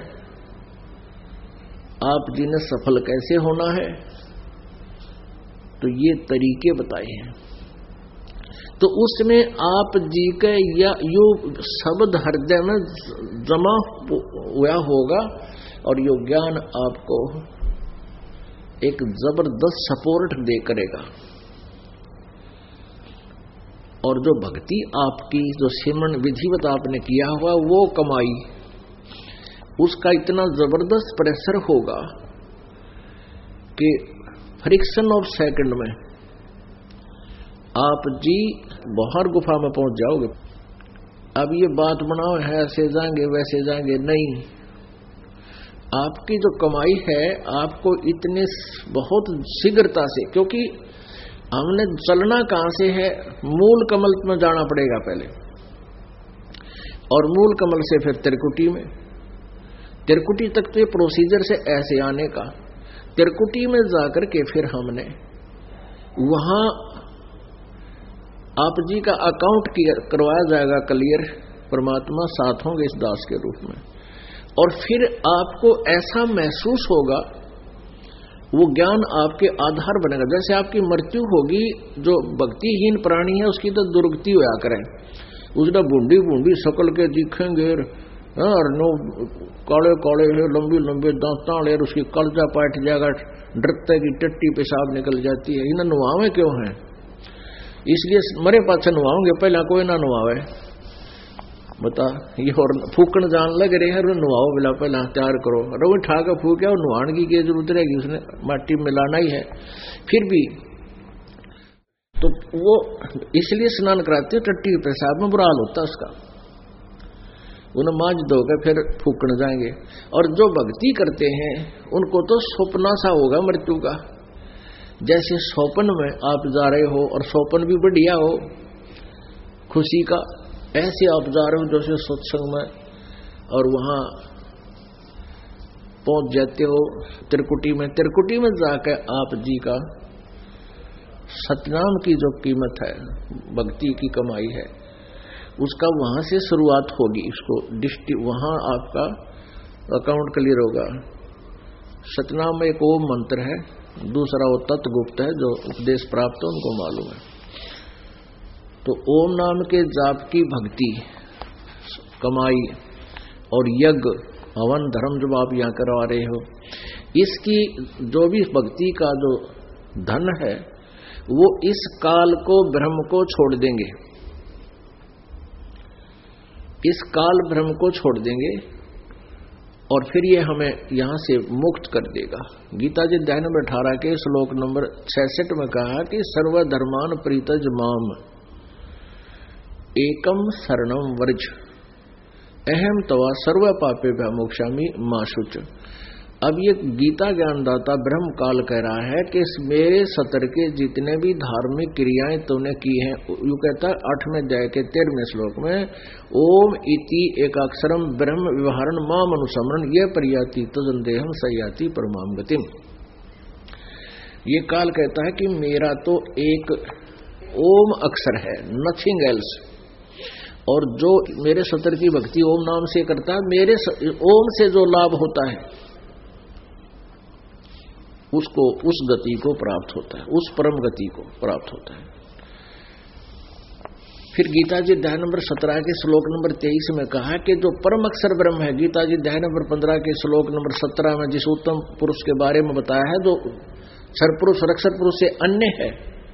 आप जी ने सफल कैसे होना है, तो ये तरीके बताए हैं। तो उसमें आप जी के या यो शब्द हृदय में जमा हुआ होगा और यो ज्ञान आपको एक जबरदस्त सपोर्ट दे करेगा। और जो भक्ति आपकी, जो सिमरन विधिवत आपने किया हुआ, वो कमाई, उसका इतना जबरदस्त प्रेशर होगा कि फ्रिक्शन ऑफ सेकंड में आप जी बाहर गुफा में पहुंच जाओगे। अब ये बात बनाओ है ऐसे जाएंगे वैसे जाएंगे, नहीं, आपकी जो कमाई है आपको इतने बहुत शीघ्रता से, क्योंकि हमने चलना कहां से है, मूल कमल में जाना पड़ेगा पहले, और मूल कमल से फिर त्रिकुटी में, त्रिकुटी तक तो ये प्रोसीजर से ऐसे आने का, त्रिकुटी में जाकर के फिर हमने वहां आप जी का अकाउंट करवाया जाएगा क्लियर, परमात्मा साथ होंगे इस दास के रूप में। और फिर आपको ऐसा महसूस होगा, वो ज्ञान आपके आधार बनेगा। जैसे आपकी मृत्यु होगी, जो भक्तिहीन प्राणी है उसकी तो दुर्गति होया करे, उसका बूंदी बूंदी शकल के दिखेंगे और नो काले काले है, लंबी लंबी दांत वाले, उसकी कलजा पाट जाएगा, डरते की टट्टी पेशाब निकल जाती है। इन्हें नुआवे क्यों है? इसलिए मरे पाछे नुआओगे, पहला कोई ना नुआवे। बता, ये और फूकण जान लग रहे हैं, नुआओ बिला पहला तैयार करो, रो ठाकर फूक और नुहान की क्या जरूरत रहेगी, उसने माटी मिलाना ही है। फिर भी तो वो इसलिए स्नान कराते हैं, टट्टी पेशाब में बुरा हाल होता है उसका, उन्हें मांझ दोगे फिर फूकण जाएंगे। और जो भक्ति करते हैं उनको तो सपना सा होगा मृत्यु का। जैसे सोपन में आप जा रहे हो और सोपन भी बढ़िया हो खुशी का, ऐसे आप जा रहे हो जैसे सत्संग में, और वहां पहुंच जाते हो त्रिकुटी में। त्रिकुटी में जाकर आप जी का सतनाम की जो कीमत है, भक्ति की कमाई है, उसका वहां से शुरुआत होगी। इसको डिस्ट्री वहां आपका अकाउंट क्लियर होगा। सतनाम में एक ओम मंत्र है, दूसरा वो तत्गुप्त है, जो उपदेश प्राप्त है उनको मालूम है। तो ओम नाम के जाप की भक्ति कमाई और यज्ञ हवन धर्म जब आप यहाँ करवा रहे हो, इसकी जो भी भक्ति का जो धन है वो इस काल को भ्रम को छोड़ देंगे, इस काल भ्रम को छोड़ देंगे और फिर ये हमें यहां से मुक्त कर देगा। गीता जी अध्याय नंबर अठारह के श्लोक नंबर छियासठ में कहा कि सर्वधर्मान प्रीतज माम एकम शरणम व्रज अहम तवा सर्व पापे मोक्षामि माशुच। अब ये गीता ज्ञानदाता ब्रह्म काल कह रहा है कि मेरे सतर के जितने भी धार्मिक क्रियाएं तूने की हैं, यू कहता है आठवें अध्याय के तेरहवें श्लोक में, ओम इति एकाक्षरम ब्रह्म व्यवहारण माम अनुसमरण ये परियाति तजंदेहम सयाति परमाम गतिम। ये काल कहता है कि मेरा तो एक ओम अक्षर है, नथिंग एल्स, और जो मेरे सतर की भक्ति ओम नाम से करता है, मेरे ओम से जो लाभ होता है उसको उस गति को प्राप्त होता है, उस परम गति को प्राप्त होता है। फिर गीता जी अध्याय नंबर सत्रह के श्लोक नंबर तेईस में कहा कि जो परम अक्षर ब्रह्म है, गीता जी अध्याय नंबर पंद्रह के श्लोक नंबर सत्रह में जिस उत्तम पुरुष के बारे में बताया है, जो क्षर पुरुष रक्षर पुरुष से अन्य है,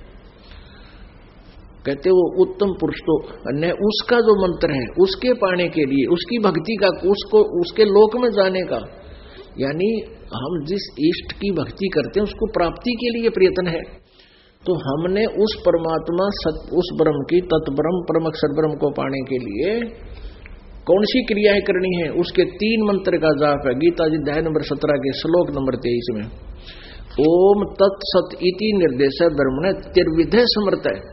कहते वो उत्तम पुरुष तो अन्य, उसका जो मंत्र है उसके पाने के लिए, उसकी भक्ति का, उसको उसके लोक में जाने का, यानी हम जिस इष्ट की भक्ति करते हैं उसको प्राप्ति के लिए प्रयत्न है। तो हमने उस परमात्मा सत, उस ब्रह्म की तत्ब्रह्म परम अक्षर ब्रह्म को पाने के लिए कौन सी क्रियाएं करनी है, उसके तीन मंत्र का जाप है। गीता जी अध्याय नंबर सत्रह के श्लोक नंबर तेईस में ओम तत्सत इति निर्देश ब्रह्मणे तिर्विधे समर्थ है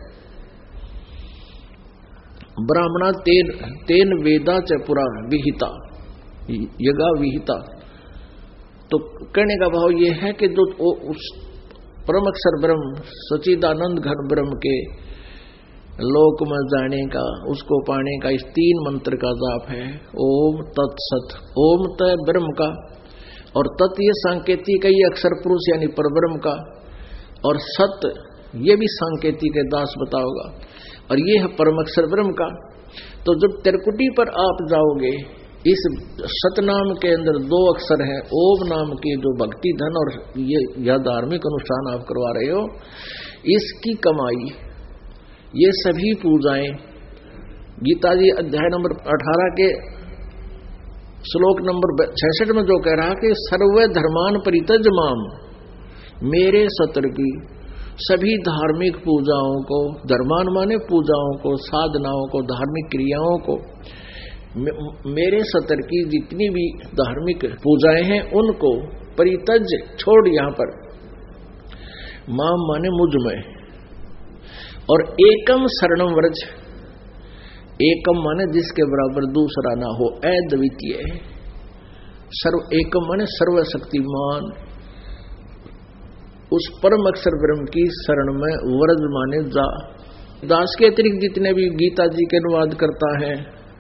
ब्राह्मणा तेन तेन वेदा च पुरा विहिता यगा विहिता। तो कहने का भाव ये है कि जो उस परम अक्षर ब्रह्म सच्चिदानंद घन ब्रह्म के लोक में जाने का, उसको पाने का इस तीन मंत्र का जाप है। ओम तत्सत, ओम तय ब्रह्म का, और तत् ये सांकेतिक है, ये अक्षर पुरुष यानी परब्रह्म का, और सत ये भी सांकेतिक है, दास बताओगा, और ये है परम अक्षर ब्रह्म का। तो जब त्रिकुटी पर आप जाओगे, इस सतनाम के अंदर दो अक्षर है, ओम नाम की जो भक्ति धन और ये यह धार्मिक अनुष्ठान आप करवा रहे हो, इसकी कमाई, ये सभी पूजाएं गीता जी अध्याय नंबर अठारह के श्लोक नंबर छियासठ में जो कह रहा कि सर्व धर्मान परितज माम, मेरे सतर की सभी धार्मिक पूजाओं को, धर्मान माने पूजाओं को, साधनाओं को, धार्मिक क्रियाओं को, मेरे सतर की जितनी भी धार्मिक पूजाएं हैं उनको परितज छोड़, यहां पर माम माने मुझ में, और एकम शरणम व्रज, एकम माने जिसके बराबर दूसरा ना हो, अद्वितीय, सर्व एकम माने सर्वशक्तिमान, उस परम अक्षर ब्रह्म की शरण में, व्रज माने जा, दास के अतिरिक्त जितने भी गीता जी के अनुवाद करता है,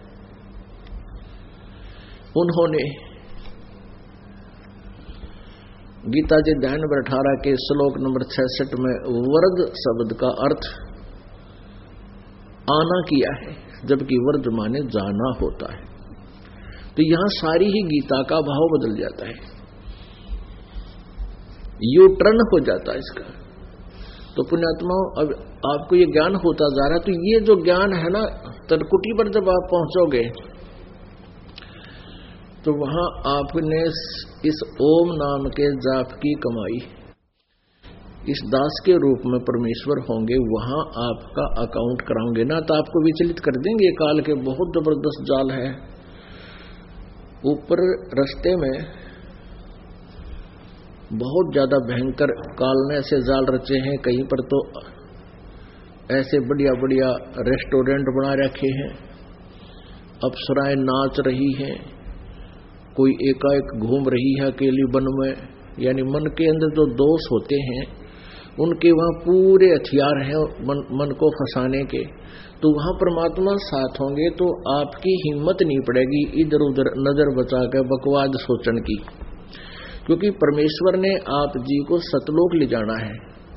उन्होंने गीता जी अध्याय नंबर अठारह के श्लोक नंबर छसठ में वर्द शब्द का अर्थ आना किया है, जबकि वर्द माने जाना होता है। तो यहां सारी ही गीता का भाव बदल जाता है, यू टर्न हो जाता है इसका। तो पुण्यात्माओं, अब आपको ये ज्ञान होता जा रहा है। तो ये जो ज्ञान है ना, तलकुटी पर जब आप पहुंचोगे तो वहां आपने इस ओम नाम के जाप की कमाई, इस दास के रूप में परमेश्वर होंगे, वहां आपका अकाउंट कराओगे ना, तो आपको विचलित कर देंगे। काल के बहुत जबरदस्त जाल है। ऊपर रास्ते में बहुत ज्यादा भयंकर काल ने ऐसे जाल रचे हैं। कहीं पर तो ऐसे बढ़िया बढ़िया रेस्टोरेंट बना रखे हैं, अप्सराएं नाच रही हैं, कोई एकाएक घूम रही है अकेली वन में। यानी मन के अंदर जो दोष होते हैं उनके वहां पूरे हथियार हैं मन, मन को फंसाने के। तो वहां परमात्मा साथ होंगे तो आपकी हिम्मत नहीं पड़ेगी इधर उधर नजर बचा कर बकवाद सोचने की, क्योंकि परमेश्वर ने आप जी को सतलोक ले जाना है।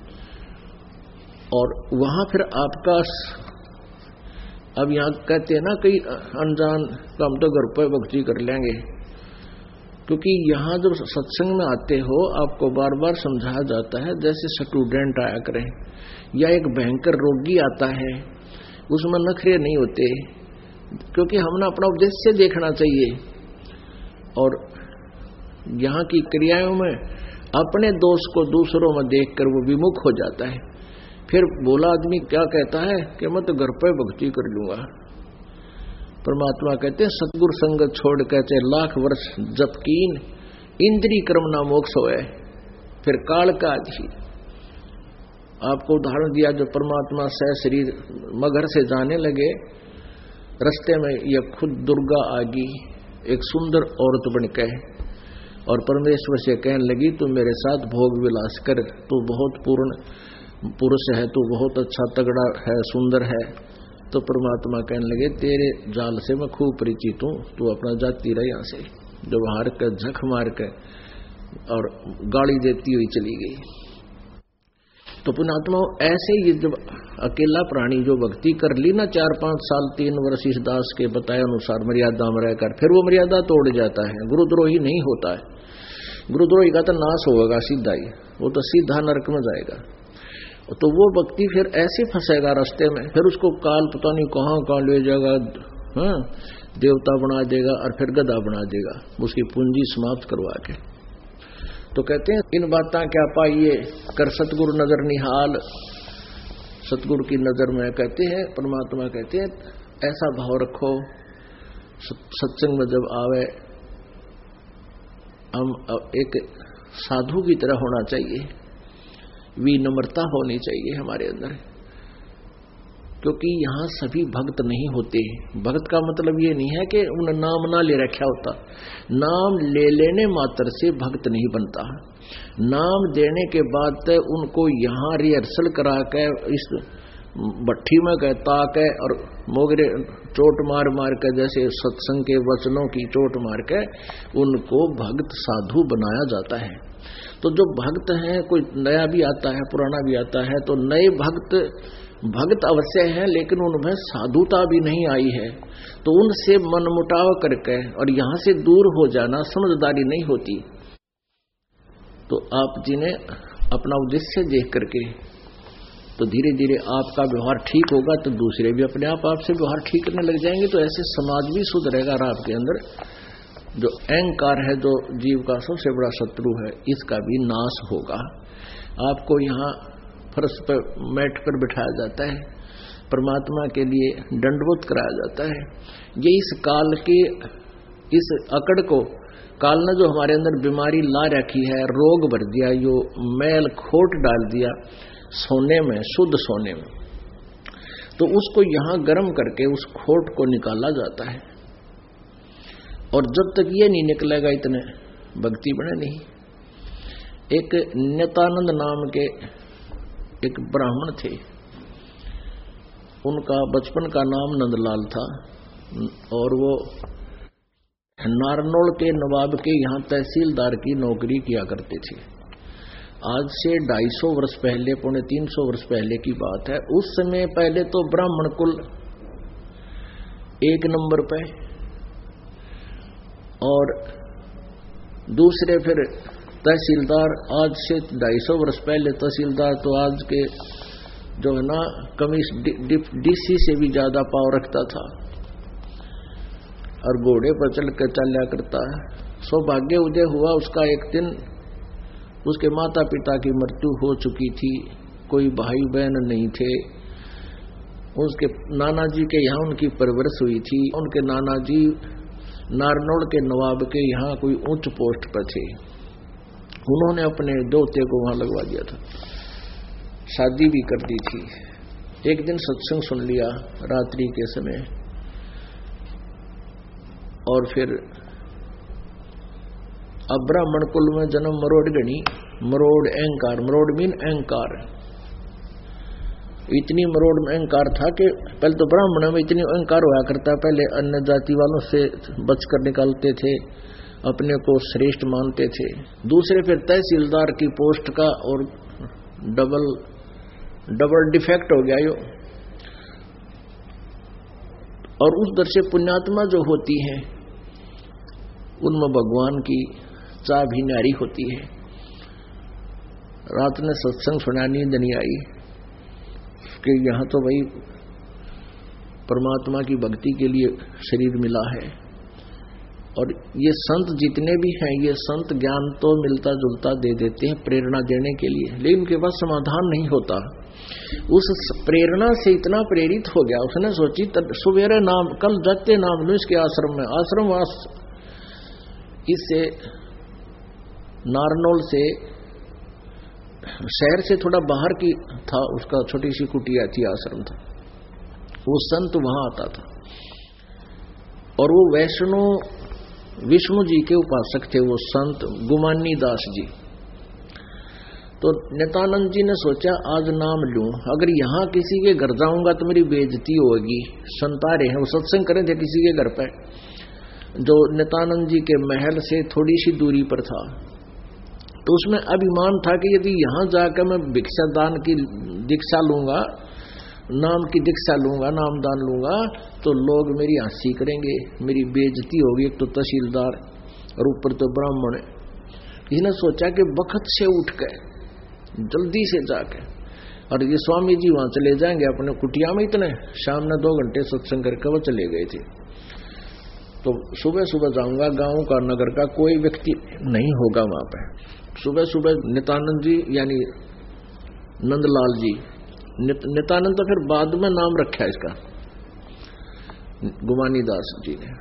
और वहां फिर आपका, अब यहां कहते हैं ना कई अनजान, हम तो घर पर भक्ति कर लेंगे, क्योंकि यहां जब सत्संग में आते हो आपको बार बार समझाया जाता है, जैसे स्टूडेंट आया करें या एक भयंकर रोगी आता है, उसमें नखरे नहीं होते, क्योंकि हमने अपना उद्देश्य देखना चाहिए। और यहाँ की क्रियाओं में अपने दोष को दूसरों में देखकर वो विमुख हो जाता है। फिर बोला आदमी क्या कहता है कि मैं तो घर पर भक्ति कर लूंगा। परमात्मा कहते हैं सतगुरु संगत छोड़ कहते लाख वर्ष जप कीन, इंद्री कर्म ना मोक्ष होए, फिर काल का आदि। आपको उदाहरण दिया, जो परमात्मा सह शरीर मगर से जाने लगे, रास्ते में यह खुद दुर्गा आगी एक सुंदर औरत बन के, और परमेश्वर से कहने लगी तू मेरे साथ भोग विलास कर, तू बहुत पूर्ण पुरुष है, तू बहुत अच्छा तगड़ा है, सुंदर है। तो परमात्मा कहने लगे तेरे जाल से मैं खूब परिचित हूं, तू अपना जाती रहे यहां से। जो हार कर झक मार कर और गाली देती हुई चली गई। तो पुण्यात्मा ऐसे ही जब अकेला प्राणी जो भक्ति कर ली ना चार पांच साल तीन वर्ष इस दास के बताए अनुसार मर्यादा में रहकर, फिर वो मर्यादा तोड़ जाता है, गुरुद्रोही नहीं होता है। गुरुद्रोही का तो नाश होगा सीधा ही, वो तो सीधा नरक में जाएगा। तो वो व्यक्ति फिर ऐसे फंसेगा रास्ते में, फिर उसको काल पता नहीं कहां कहां ले जाएगा, हाँ देवता बना देगा और फिर गधा बना देगा, उसकी पूंजी समाप्त करवा के। तो कहते हैं इन बातें क्या पाइए कर सतगुरु नजर निहाल, सतगुरु की नजर में कहते हैं परमात्मा कहते हैं ऐसा भाव रखो। सत्संग में जब आवे हम एक साधु की तरह होना चाहिए, विनम्रता होनी चाहिए हमारे अंदर, क्योंकि यहाँ सभी भक्त नहीं होते। भक्त का मतलब ये नहीं है कि उन नाम ना ले रखा होता, नाम ले लेने मात्र से भक्त नहीं बनता। नाम देने के बाद उनको यहाँ रिहर्सल करा के इस भट्ठी में गए ताके और मोगरे चोट मार मार के, जैसे सत्संग के वचनों की चोट मार के उनको भक्त साधु बनाया जाता है। तो जो भक्त हैं, कोई नया भी आता है पुराना भी आता है, तो नए भक्त भक्त अवश्य हैं लेकिन उनमें साधुता भी नहीं आई है, तो उनसे मनमुटाव करके और यहां से दूर हो जाना समझदारी नहीं होती। तो आप जी ने अपना उद्देश्य देख करके, तो धीरे धीरे आपका व्यवहार ठीक होगा तो दूसरे भी अपने आप आपसे व्यवहार ठीक करने लग जाएंगे। तो ऐसे समाज भी सुधरेगा और आपके अंदर जो अहंकार है, जो जीव का सबसे बड़ा शत्रु है, इसका भी नाश होगा। आपको यहाँ फर्श पर मैट पर बिठाया जाता है, परमात्मा के लिए दंडवत कराया जाता है। ये इस काल के इस अकड़ को, काल ने जो हमारे अंदर बीमारी ला रखी है, रोग भर दिया, यो मैल खोट डाल दिया सोने में, शुद्ध सोने में, तो उसको यहाँ गर्म करके उस खोट को निकाला जाता है। और जब तक ये नहीं निकलेगा इतने भक्ति बने नहीं। एक नित्यानंद नाम के एक ब्राह्मण थे, उनका बचपन का नाम नंदलाल था और वो नारनौल के नवाब के यहाँ तहसीलदार की नौकरी किया करते थे। आज से ढाई सौ वर्ष पहले, पौने तीन सौ वर्ष पहले की बात है। उस समय पहले तो ब्राह्मण कुल एक नंबर पे और दूसरे फिर तहसीलदार। आज से ढाई सौ वर्ष पहले तहसीलदार तो आज के जो है ना कमिश डीसी से भी ज्यादा पावर रखता था और घोड़े पर चल कर चला करता है। सौभाग्य उदय हुआ उसका एक दिन, उसके माता पिता की मृत्यु हो चुकी थी, कोई भाई बहन नहीं थे। उसके नाना जी के यहाँ उनकी परवरिश हुई थी। उनके नाना जी नारनौल के नवाब के यहाँ कोई उच्च पोस्ट पर थे। उन्होंने अपने दोते को वहां लगवा दिया था, शादी भी कर दी थी। एक दिन सत्संग सुन लिया रात्रि के समय और फिर अब ब्राह्मण कुल में जन्म मरोड़ गणी, मरोड़ अहंकार, मरोड़ मीन अहंकार। इतनी मरोड़ में अहंकार था कि पहले तो ब्राह्मण में इतनी अहंकार हुआ करता, पहले अन्य जाति वालों से बचकर निकालते थे, अपने को श्रेष्ठ मानते थे। दूसरे फिर तहसीलदार की पोस्ट का और डबल डबल डिफेक्ट हो गया यो। और उस दर से पुण्यात्मा जो होती है उनमें भगवान की चाह भी न्यारी होती है। रात में सत्संग सुना, नींद नहीं आई कि यहाँ तो भाई परमात्मा की भक्ति के लिए शरीर मिला है। और ये संत जितने भी हैं, ये संत ज्ञान तो मिलता जुलता दे देते हैं प्रेरणा देने के लिए, लेकिन उनके पास समाधान नहीं होता। उस प्रेरणा से इतना प्रेरित हो गया, उसने सोची सुबेरे नाम कल जगते नाम लो इसके आश्रम में। आश्रम वास इससे नारनौल से शहर से थोड़ा बाहर की था, उसका छोटी सी कुटिया थी, आश्रम था। वो संत वहां आता था और वो वैष्णो विष्णु जी के उपासक थे, वो संत गुमानी दास जी। तो नित्यानंद जी ने सोचा आज नाम लूं, अगर यहाँ किसी के घर जाऊंगा तो मेरी बेइज्जती होगी। संतारे हैं, वो सत्संग करे थे किसी के घर पर, जो नित्यानंद जी के महल से थोड़ी सी दूरी पर था। तो उसमें अभिमान था कि यदि यहाँ जाकर मैं भिक्षा दान की दीक्षा लूंगा, नाम की दीक्षा लूंगा, नाम दान लूंगा, तो लोग मेरी हंसी करेंगे, मेरी बेइज्जती होगी। एक तो तहसीलदार और ऊपर तो ब्राह्मण। इसने सोचा कि बखत से उठ गए जल्दी से जाके, और ये स्वामी जी वहां चले जाएंगे अपने कुटिया में, इतने शाम ने दो घंटे सत्संग करके वो चले गए थे। तो सुबह सुबह जाऊंगा, गांव का नगर का कोई व्यक्ति नहीं होगा वहां पे। सुबह सुबह नित्यानंद जी यानी नंदलाल जी, नित, नित्यानंद तो फिर बाद में नाम रखा इसका, गुमानी दास जी ने,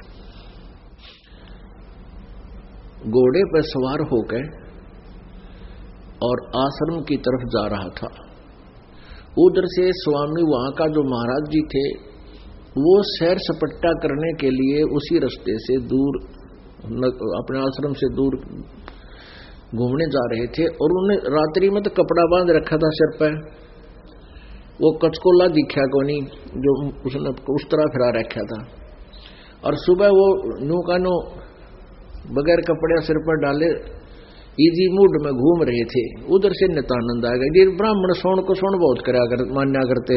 घोड़े पर सवार होकर और आश्रम की तरफ जा रहा था। उधर से स्वामी वहां का जो महाराज जी थे वो सैर सपट्टा करने के लिए उसी रास्ते से दूर अपने आश्रम से दूर घूमने जा रहे थे। और उन्हें रात्रि में तो कपड़ा बांध रखा था सिर पर, वो कचकोला दिखा को नहीं जो उसने उस तरह फिरा रखा था। और सुबह वो न्यू का नो बगैर कपड़े सिर पर डाले इजी मूड में घूम रहे थे। उधर से नित्यानंद आ गए। ये ब्राह्मण सोन को सोन बहुत करा कर मान्या करते।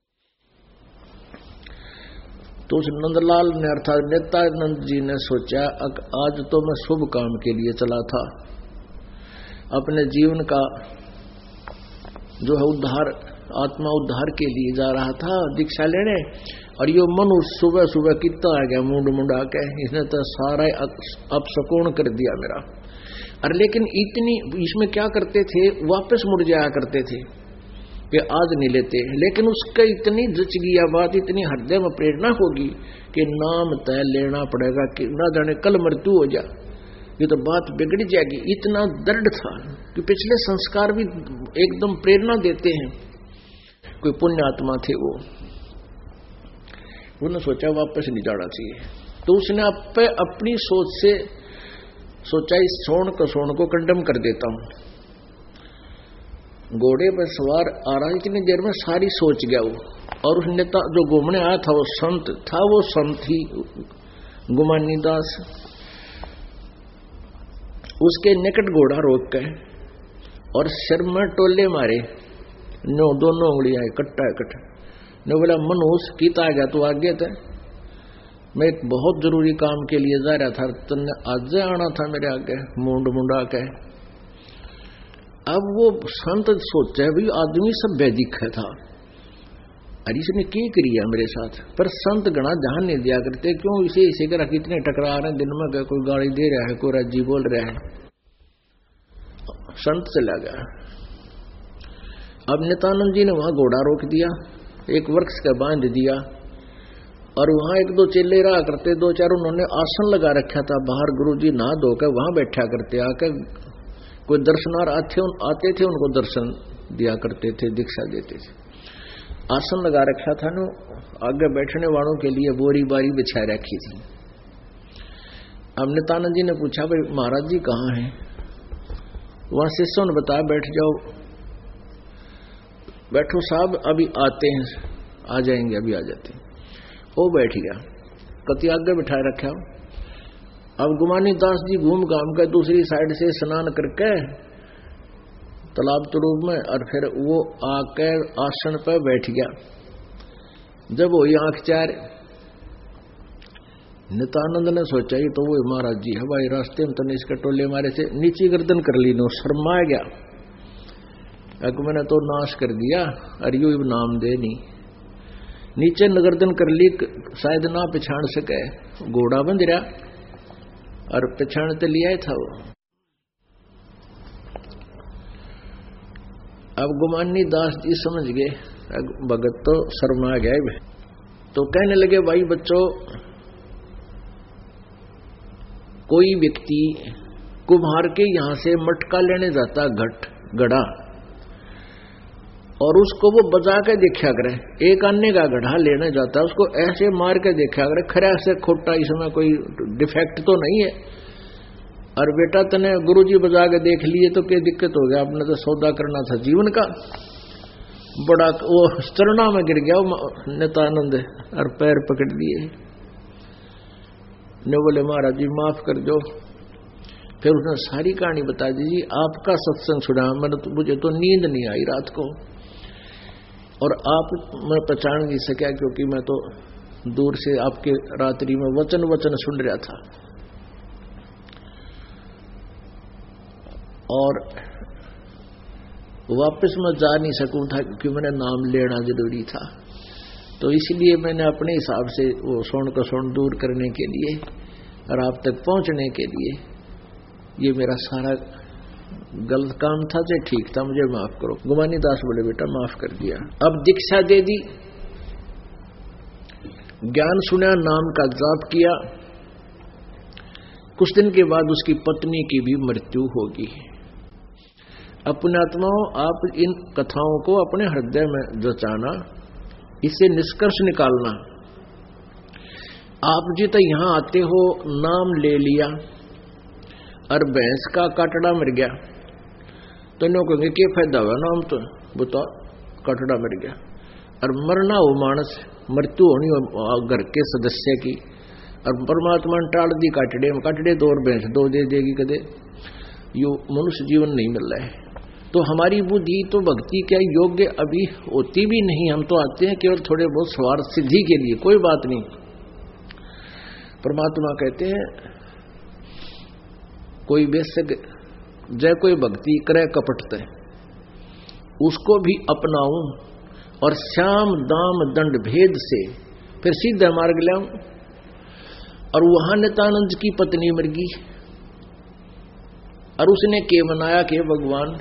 तो उस नंदलाल ने अर्थात नित्यानंद जी ने सोचा आज तो मैं शुभ काम के लिए चला था, अपने जीवन का जो है उद्धार, आत्मा उद्धार के लिए जा रहा था दीक्षा लेने। और यो मनुष्य सुबह सुबह कितना आ गया मुंड मुंडा के, इसने तो सारा अपसकोण कर दिया मेरा। और लेकिन इतनी इसमें क्या करते थे, वापस मुड़ जाया करते थे कि आज नहीं लेते। लेकिन उसका इतनी जच गया बात, इतनी हृदय में प्रेरणा होगी कि नाम तय लेना पड़ेगा कि ना जाने कल मृत्यु हो जाए, ये तो बात बिगड़ जाएगी। इतना दृढ़ था कि पिछले संस्कार भी एकदम प्रेरणा देते हैं। कोई पुण्य आत्मा थे वो, उन्होंने सोचा वापस नहीं जाना चाहिए। तो उसने आप अपनी सोच से सोचा इस सोन को सोन को कंडम कर देता हूं। घोड़े पर सवार आ रहा, इतनी देर में सारी सोच गया वो और उस नेता जो घूमने आया था वो संत था, वो संत ही गुमानी दास। उसके निकट घोड़ा रोक के और सिर में टोले मारे, नो दोनों उंगलियां कट्टा कट्टा ने बोला मनोज कीता आ गया तू आगे थे, मैं एक बहुत जरूरी काम के लिए जा रहा था, तुमने आज आना था मेरे आगे मुंड मुंडा के। अब वो संत सोचा भी आदमी सब वैदिक है था, अरे इसने क्या किया मेरे साथ, पर संत गणा ध्यान नहीं दिया करते, क्यों इसे इसे करा कितने टकरा रहे दिन में, कोई गाली दे रहा है, कोई राजी बोल रहा है। संत चला गया। अब नित्यानंद जी ने वहां घोड़ा रोक दिया, एक वृक्ष का बांध दिया, और वहां एक दो चेले रहा करते, दो चार उन्होंने आसन लगा रखा था बाहर, गुरुजी नहा धोकर वहां बैठा करते, आकर कोई दर्शनार आते आते थे उनको दर्शन दिया करते थे, दीक्षा देते थे। आसन लगा रखा था ना, आगे बैठने वालों के लिए बोरी बारी बिछा रखी थी। अब नित्यानंद जी ने पूछा भाई महाराज जी कहाँ हैं, वहां शिष्यों ने बताया बैठ जाओ, बैठो साहब अभी आते हैं, आ जाएंगे अभी आ जाते हैं। वो बैठ गया, कति आगे बिठाए रखा। अब गुमानी दास जी घूम घाम कर दूसरी साइड से स्नान करके तालाब तरूब में, और फिर वो आकर आसन पर बैठ गया। जब वो आंख चार, नित्यानंद ने सोचा ये तो वो महाराज जी है भाई, रास्ते में तने इसके टोले मारे से नीची गर्दन कर ली, नो शर्मा गया, अक मैंने तो नाश कर दिया, और यू नाम दे नहीं, नीचे गर्दन कर ली, शायद ना पिछाड़ सके, घोड़ा बंध रहा और पिछाड़ तो लिया था वो। अब गुमानी दास जी समझ गए, भगत तो शर्मा गए, तो कहने लगे भाई बच्चों, कोई व्यक्ति कुम्हार के यहां से मटका लेने जाता घट गड़ा, और उसको वो बजा के देखा करे, एक अन्य का गढ़ा लेने जाता है उसको ऐसे मार के देखा करे खरा से खोटा, इसमें कोई डिफेक्ट तो नहीं है, और बेटा तने गुरुजी बजा के देख लिए तो क्या दिक्कत हो गया, आपने तो सौदा करना था जीवन का। बड़ा वो चरणा में गिर गया नित्यानंद और पैर पकड़ लिए, ने बोले महाराज जी माफ कर दो। फिर उसने सारी कहानी बता दी, आपका सत्संग सुना, मैंने तो मुझे तो नींद नहीं आई रात को, और आप मैं पहचान नहीं सका क्योंकि मैं तो दूर से आपके रात्रि में वचन वचन सुन रहा था, और वापस मैं जा नहीं सकूं था क्योंकि मैंने नाम लेना जरूरी था, तो इसलिए मैंने अपने हिसाब से वो सोन को सोन दूर करने के लिए और आप तक पहुंचने के लिए, ये मेरा सारा गलत काम था, जो ठीक था, मुझे माफ करो। गुमानी दास बोले बेटा माफ कर दिया। अब दीक्षा दे दी, ज्ञान सुना, नाम का जाप किया, कुछ दिन के बाद उसकी पत्नी की भी मृत्यु होगी। अपने आत्माओं, आप इन कथाओं को अपने हृदय में जचाना, इससे निष्कर्ष निकालना। आप जी तो यहां आते हो, नाम ले लिया और भैंस का काटड़ा मर गया, तो नो कहेंगे क्या फायदा हुआ नाम, तो बताओ काटड़ा मर गया। और मरना हो मानस, मृत्यु होनी हो घर के सदस्य की, और परमात्मा ने टाल दी काटड़े में, काटड़े दो और भैंस दो दे देगी कदे, यो मनुष्य जीवन नहीं मिल रहा है। तो हमारी बुद्धि तो भक्ति क्या योग्य अभी होती भी नहीं, हम तो आते हैं केवल थोड़े बहुत स्वार्थ सिद्धि के लिए, कोई बात नहीं। परमात्मा कहते हैं कोई बेशक जय कोई भक्ति करे कपटते, उसको भी अपनाऊं और श्याम दाम दंड भेद से फिर सीधा मार्ग लाऊं। और वहां नित्यानंद की पत्नी मर गई, और उसने के मनाया के भगवान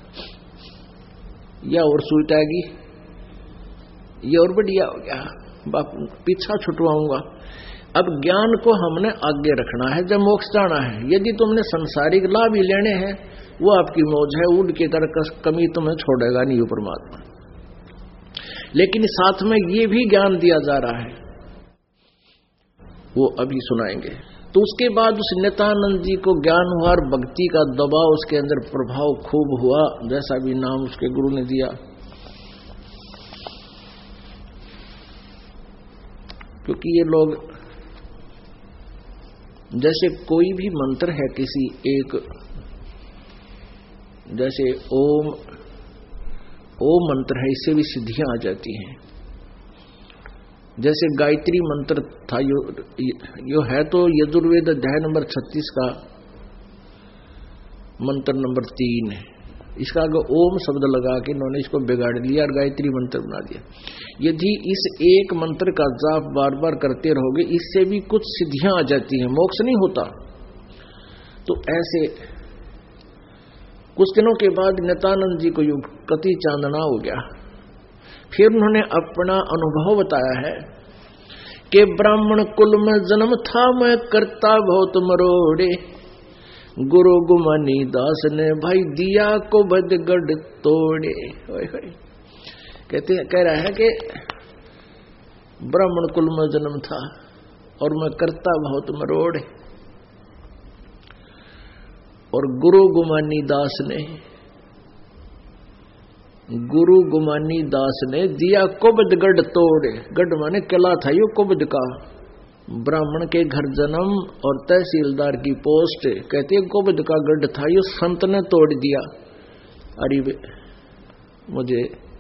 या और सुलटाएगी, ये और बढ़िया हो गया, बाप पीछा छुटवाऊंगा। अब ज्ञान को हमने आगे रखना है जब मोक्ष जाना है। यदि तुमने संसारिक लाभ ही लेने हैं, वो आपकी मौज है, ऊंट की तरह कमी तुम्हें छोड़ेगा नहीं वो परमात्मा। लेकिन साथ में ये भी ज्ञान दिया जा रहा है, वो अभी सुनाएंगे। तो उसके बाद उस नित्यानंद जी को ज्ञान हुआ और भक्ति का दबाव उसके अंदर प्रभाव खूब हुआ, जैसा भी नाम उसके गुरु ने दिया। क्योंकि ये लोग जैसे कोई भी मंत्र है किसी एक, जैसे ओम ओम मंत्र है, इससे भी सिद्धियां आ जाती हैं। जैसे गायत्री मंत्र था, यो, यो है तो यजुर्वेद अध्याय नंबर छत्तीस का मंत्र नंबर तीन है। इसका अगर ओम शब्द लगा के इन्होंने इसको बिगाड़ लिया और गायत्री मंत्र बना दिया। यदि इस एक मंत्र का जाप बार बार करते रहोगे, इससे भी कुछ सिद्धियां आ जाती हैं, मोक्ष नहीं होता। तो ऐसे कुछ दिनों के बाद नित्यानंद जी को युग कति चांदना हो गया। फिर उन्होंने अपना अनुभव बताया है कि ब्राह्मण कुल में जन्म था, मैं करता बहुत मरोड़े, गुरु गुमानी दास ने भाई दिया को बदगढ़ तोड़े। कहते कह रहा है कि ब्राह्मण कुल में जन्म था और मैं करता बहुत मरोड़े, और गुरु गुमानी दास ने गुरु गुमानी दास ने दिया कुबद गढ़ तोड़े। गढ़ माने किला था यो कुबद का, ब्राह्मण के घर जन्म और तहसीलदार की पोस्ट। कहते कुबद का गढ़ था यो संत ने तोड़ दिया। अरे मुझे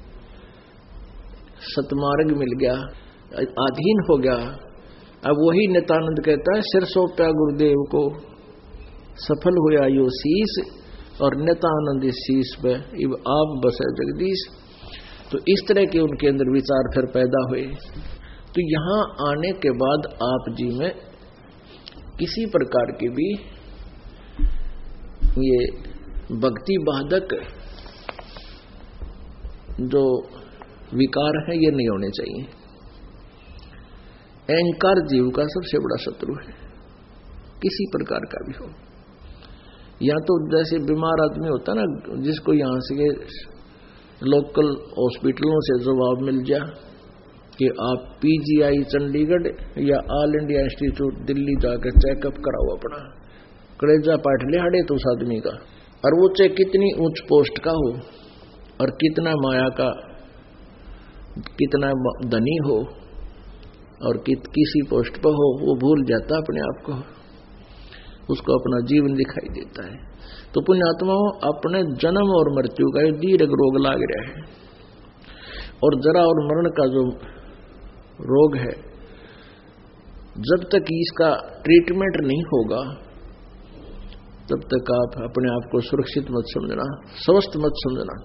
सतमार्ग मिल गया, अधीन हो गया। अब वही नित्यानंद कहता है सिर सौंपया गुरुदेव को, सफल हुआ यो शीस, और नित्यानंद इस शीस पे इब आप बसे जगदीश। तो इस तरह के उनके अंदर विचार फिर पैदा हुए। तो यहां आने के बाद आप जी में किसी प्रकार के भी ये भक्ति बाधक जो विकार है ये नहीं होने चाहिए। अहंकार जीव का सबसे बड़ा शत्रु है, किसी प्रकार का भी हो। या तो जैसे बीमार आदमी होता है ना, जिसको यहां से लोकल हॉस्पिटलों से जवाब मिल जाए कि आप पीजीआई चंडीगढ़ या ऑल इंडिया इंस्टीट्यूट दिल्ली जाकर चेकअप कराओ अपना, कलेजा पाट ले हड़े तो उस आदमी का, और वो चाहे कितनी उच्च पोस्ट का हो और कितना माया का, कितना धनी हो और कि, किसी पोस्ट पर हो, वो भूल जाता अपने आप को, उसको अपना जीवन दिखाई देता है। तो पुण्यात्माओं, अपने जन्म और मृत्यु का दीर्घ रोग लाग रहा है, और जरा और मरण का जो रोग है, जब तक इसका ट्रीटमेंट नहीं होगा तब तक आप अपने आप को सुरक्षित मत समझना, स्वस्थ मत समझना।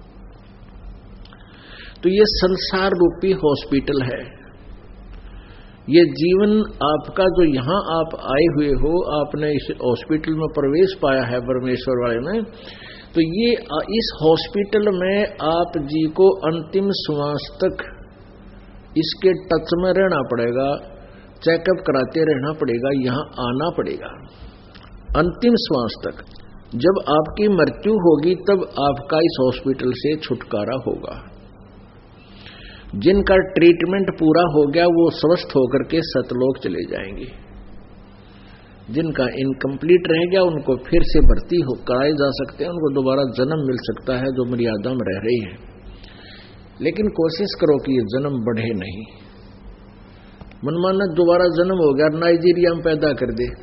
तो ये संसार रूपी हॉस्पिटल है, ये जीवन आपका जो यहां आप आए हुए हो, आपने इस हॉस्पिटल में प्रवेश पाया है परमेश्वर वाले में, तो ये इस हॉस्पिटल में आप जी को अंतिम श्वास तक इसके टच में रहना पड़ेगा, चेकअप कराते रहना पड़ेगा, यहां आना पड़ेगा अंतिम श्वास तक। जब आपकी मृत्यु होगी तब आपका इस हॉस्पिटल से छुटकारा होगा। जिनका ट्रीटमेंट पूरा हो गया वो स्वस्थ होकर के सतलोक चले जाएंगे, जिनका इनकम्प्लीट रह गया उनको फिर से भर्ती हो कराए जा सकते हैं, उनको दोबारा जन्म मिल सकता है जो मर्यादा में रह रही है। लेकिन कोशिश करो कि ये जन्म बढ़े नहीं। मनमाना दोबारा जन्म हो गया, नाइजीरिया में पैदा कर दे,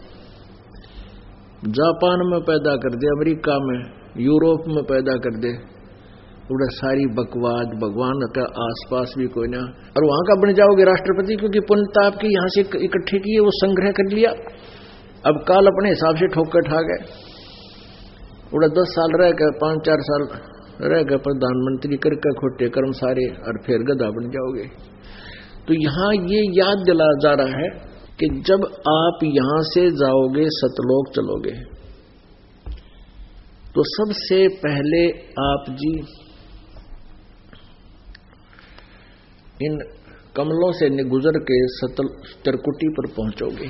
जापान में पैदा कर दे, अमेरिका में, यूरोप में पैदा कर दे, उड़ा सारी बकवाद, भगवान का आसपास भी कोई ना, और वहां का बन जाओगे राष्ट्रपति, क्योंकि पुण्यता आपकी यहां से इकट्ठी की है, वो संग्रह कर लिया। अब काल अपने हिसाब से ठोक कर ठा गए, उड़ा दस साल रह गए, पांच चार साल रह गए प्रधानमंत्री करके खोटे कर्म सारे, और फिर गधा बन जाओगे। तो यहां ये याद दिलाया जा रहा है कि जब आप यहां से जाओगे सतलोक चलोगे, तो सबसे पहले आप जी इन कमलों से गुजर के सतल त्रिकुटी पर पहुंचोगे,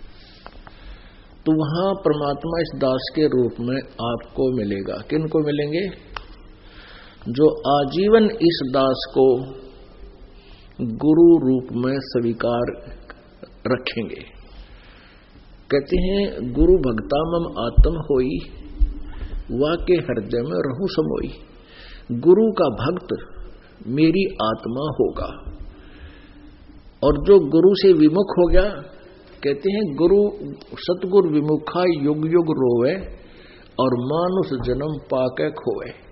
तो वहां परमात्मा इस दास के रूप में आपको मिलेगा। किनको मिलेंगे? जो आजीवन इस दास को गुरु रूप में स्वीकार रखेंगे। कहते हैं गुरु भक्ता मम आत्म होई, वाके हृदय में रहूं समोई। गुरु का भक्त मेरी आत्मा होगा। और जो गुरु से विमुख हो गया, कहते हैं गुरु सतगुरु विमुखा युग युग रोवे और मानुष जन्म पाके खोए।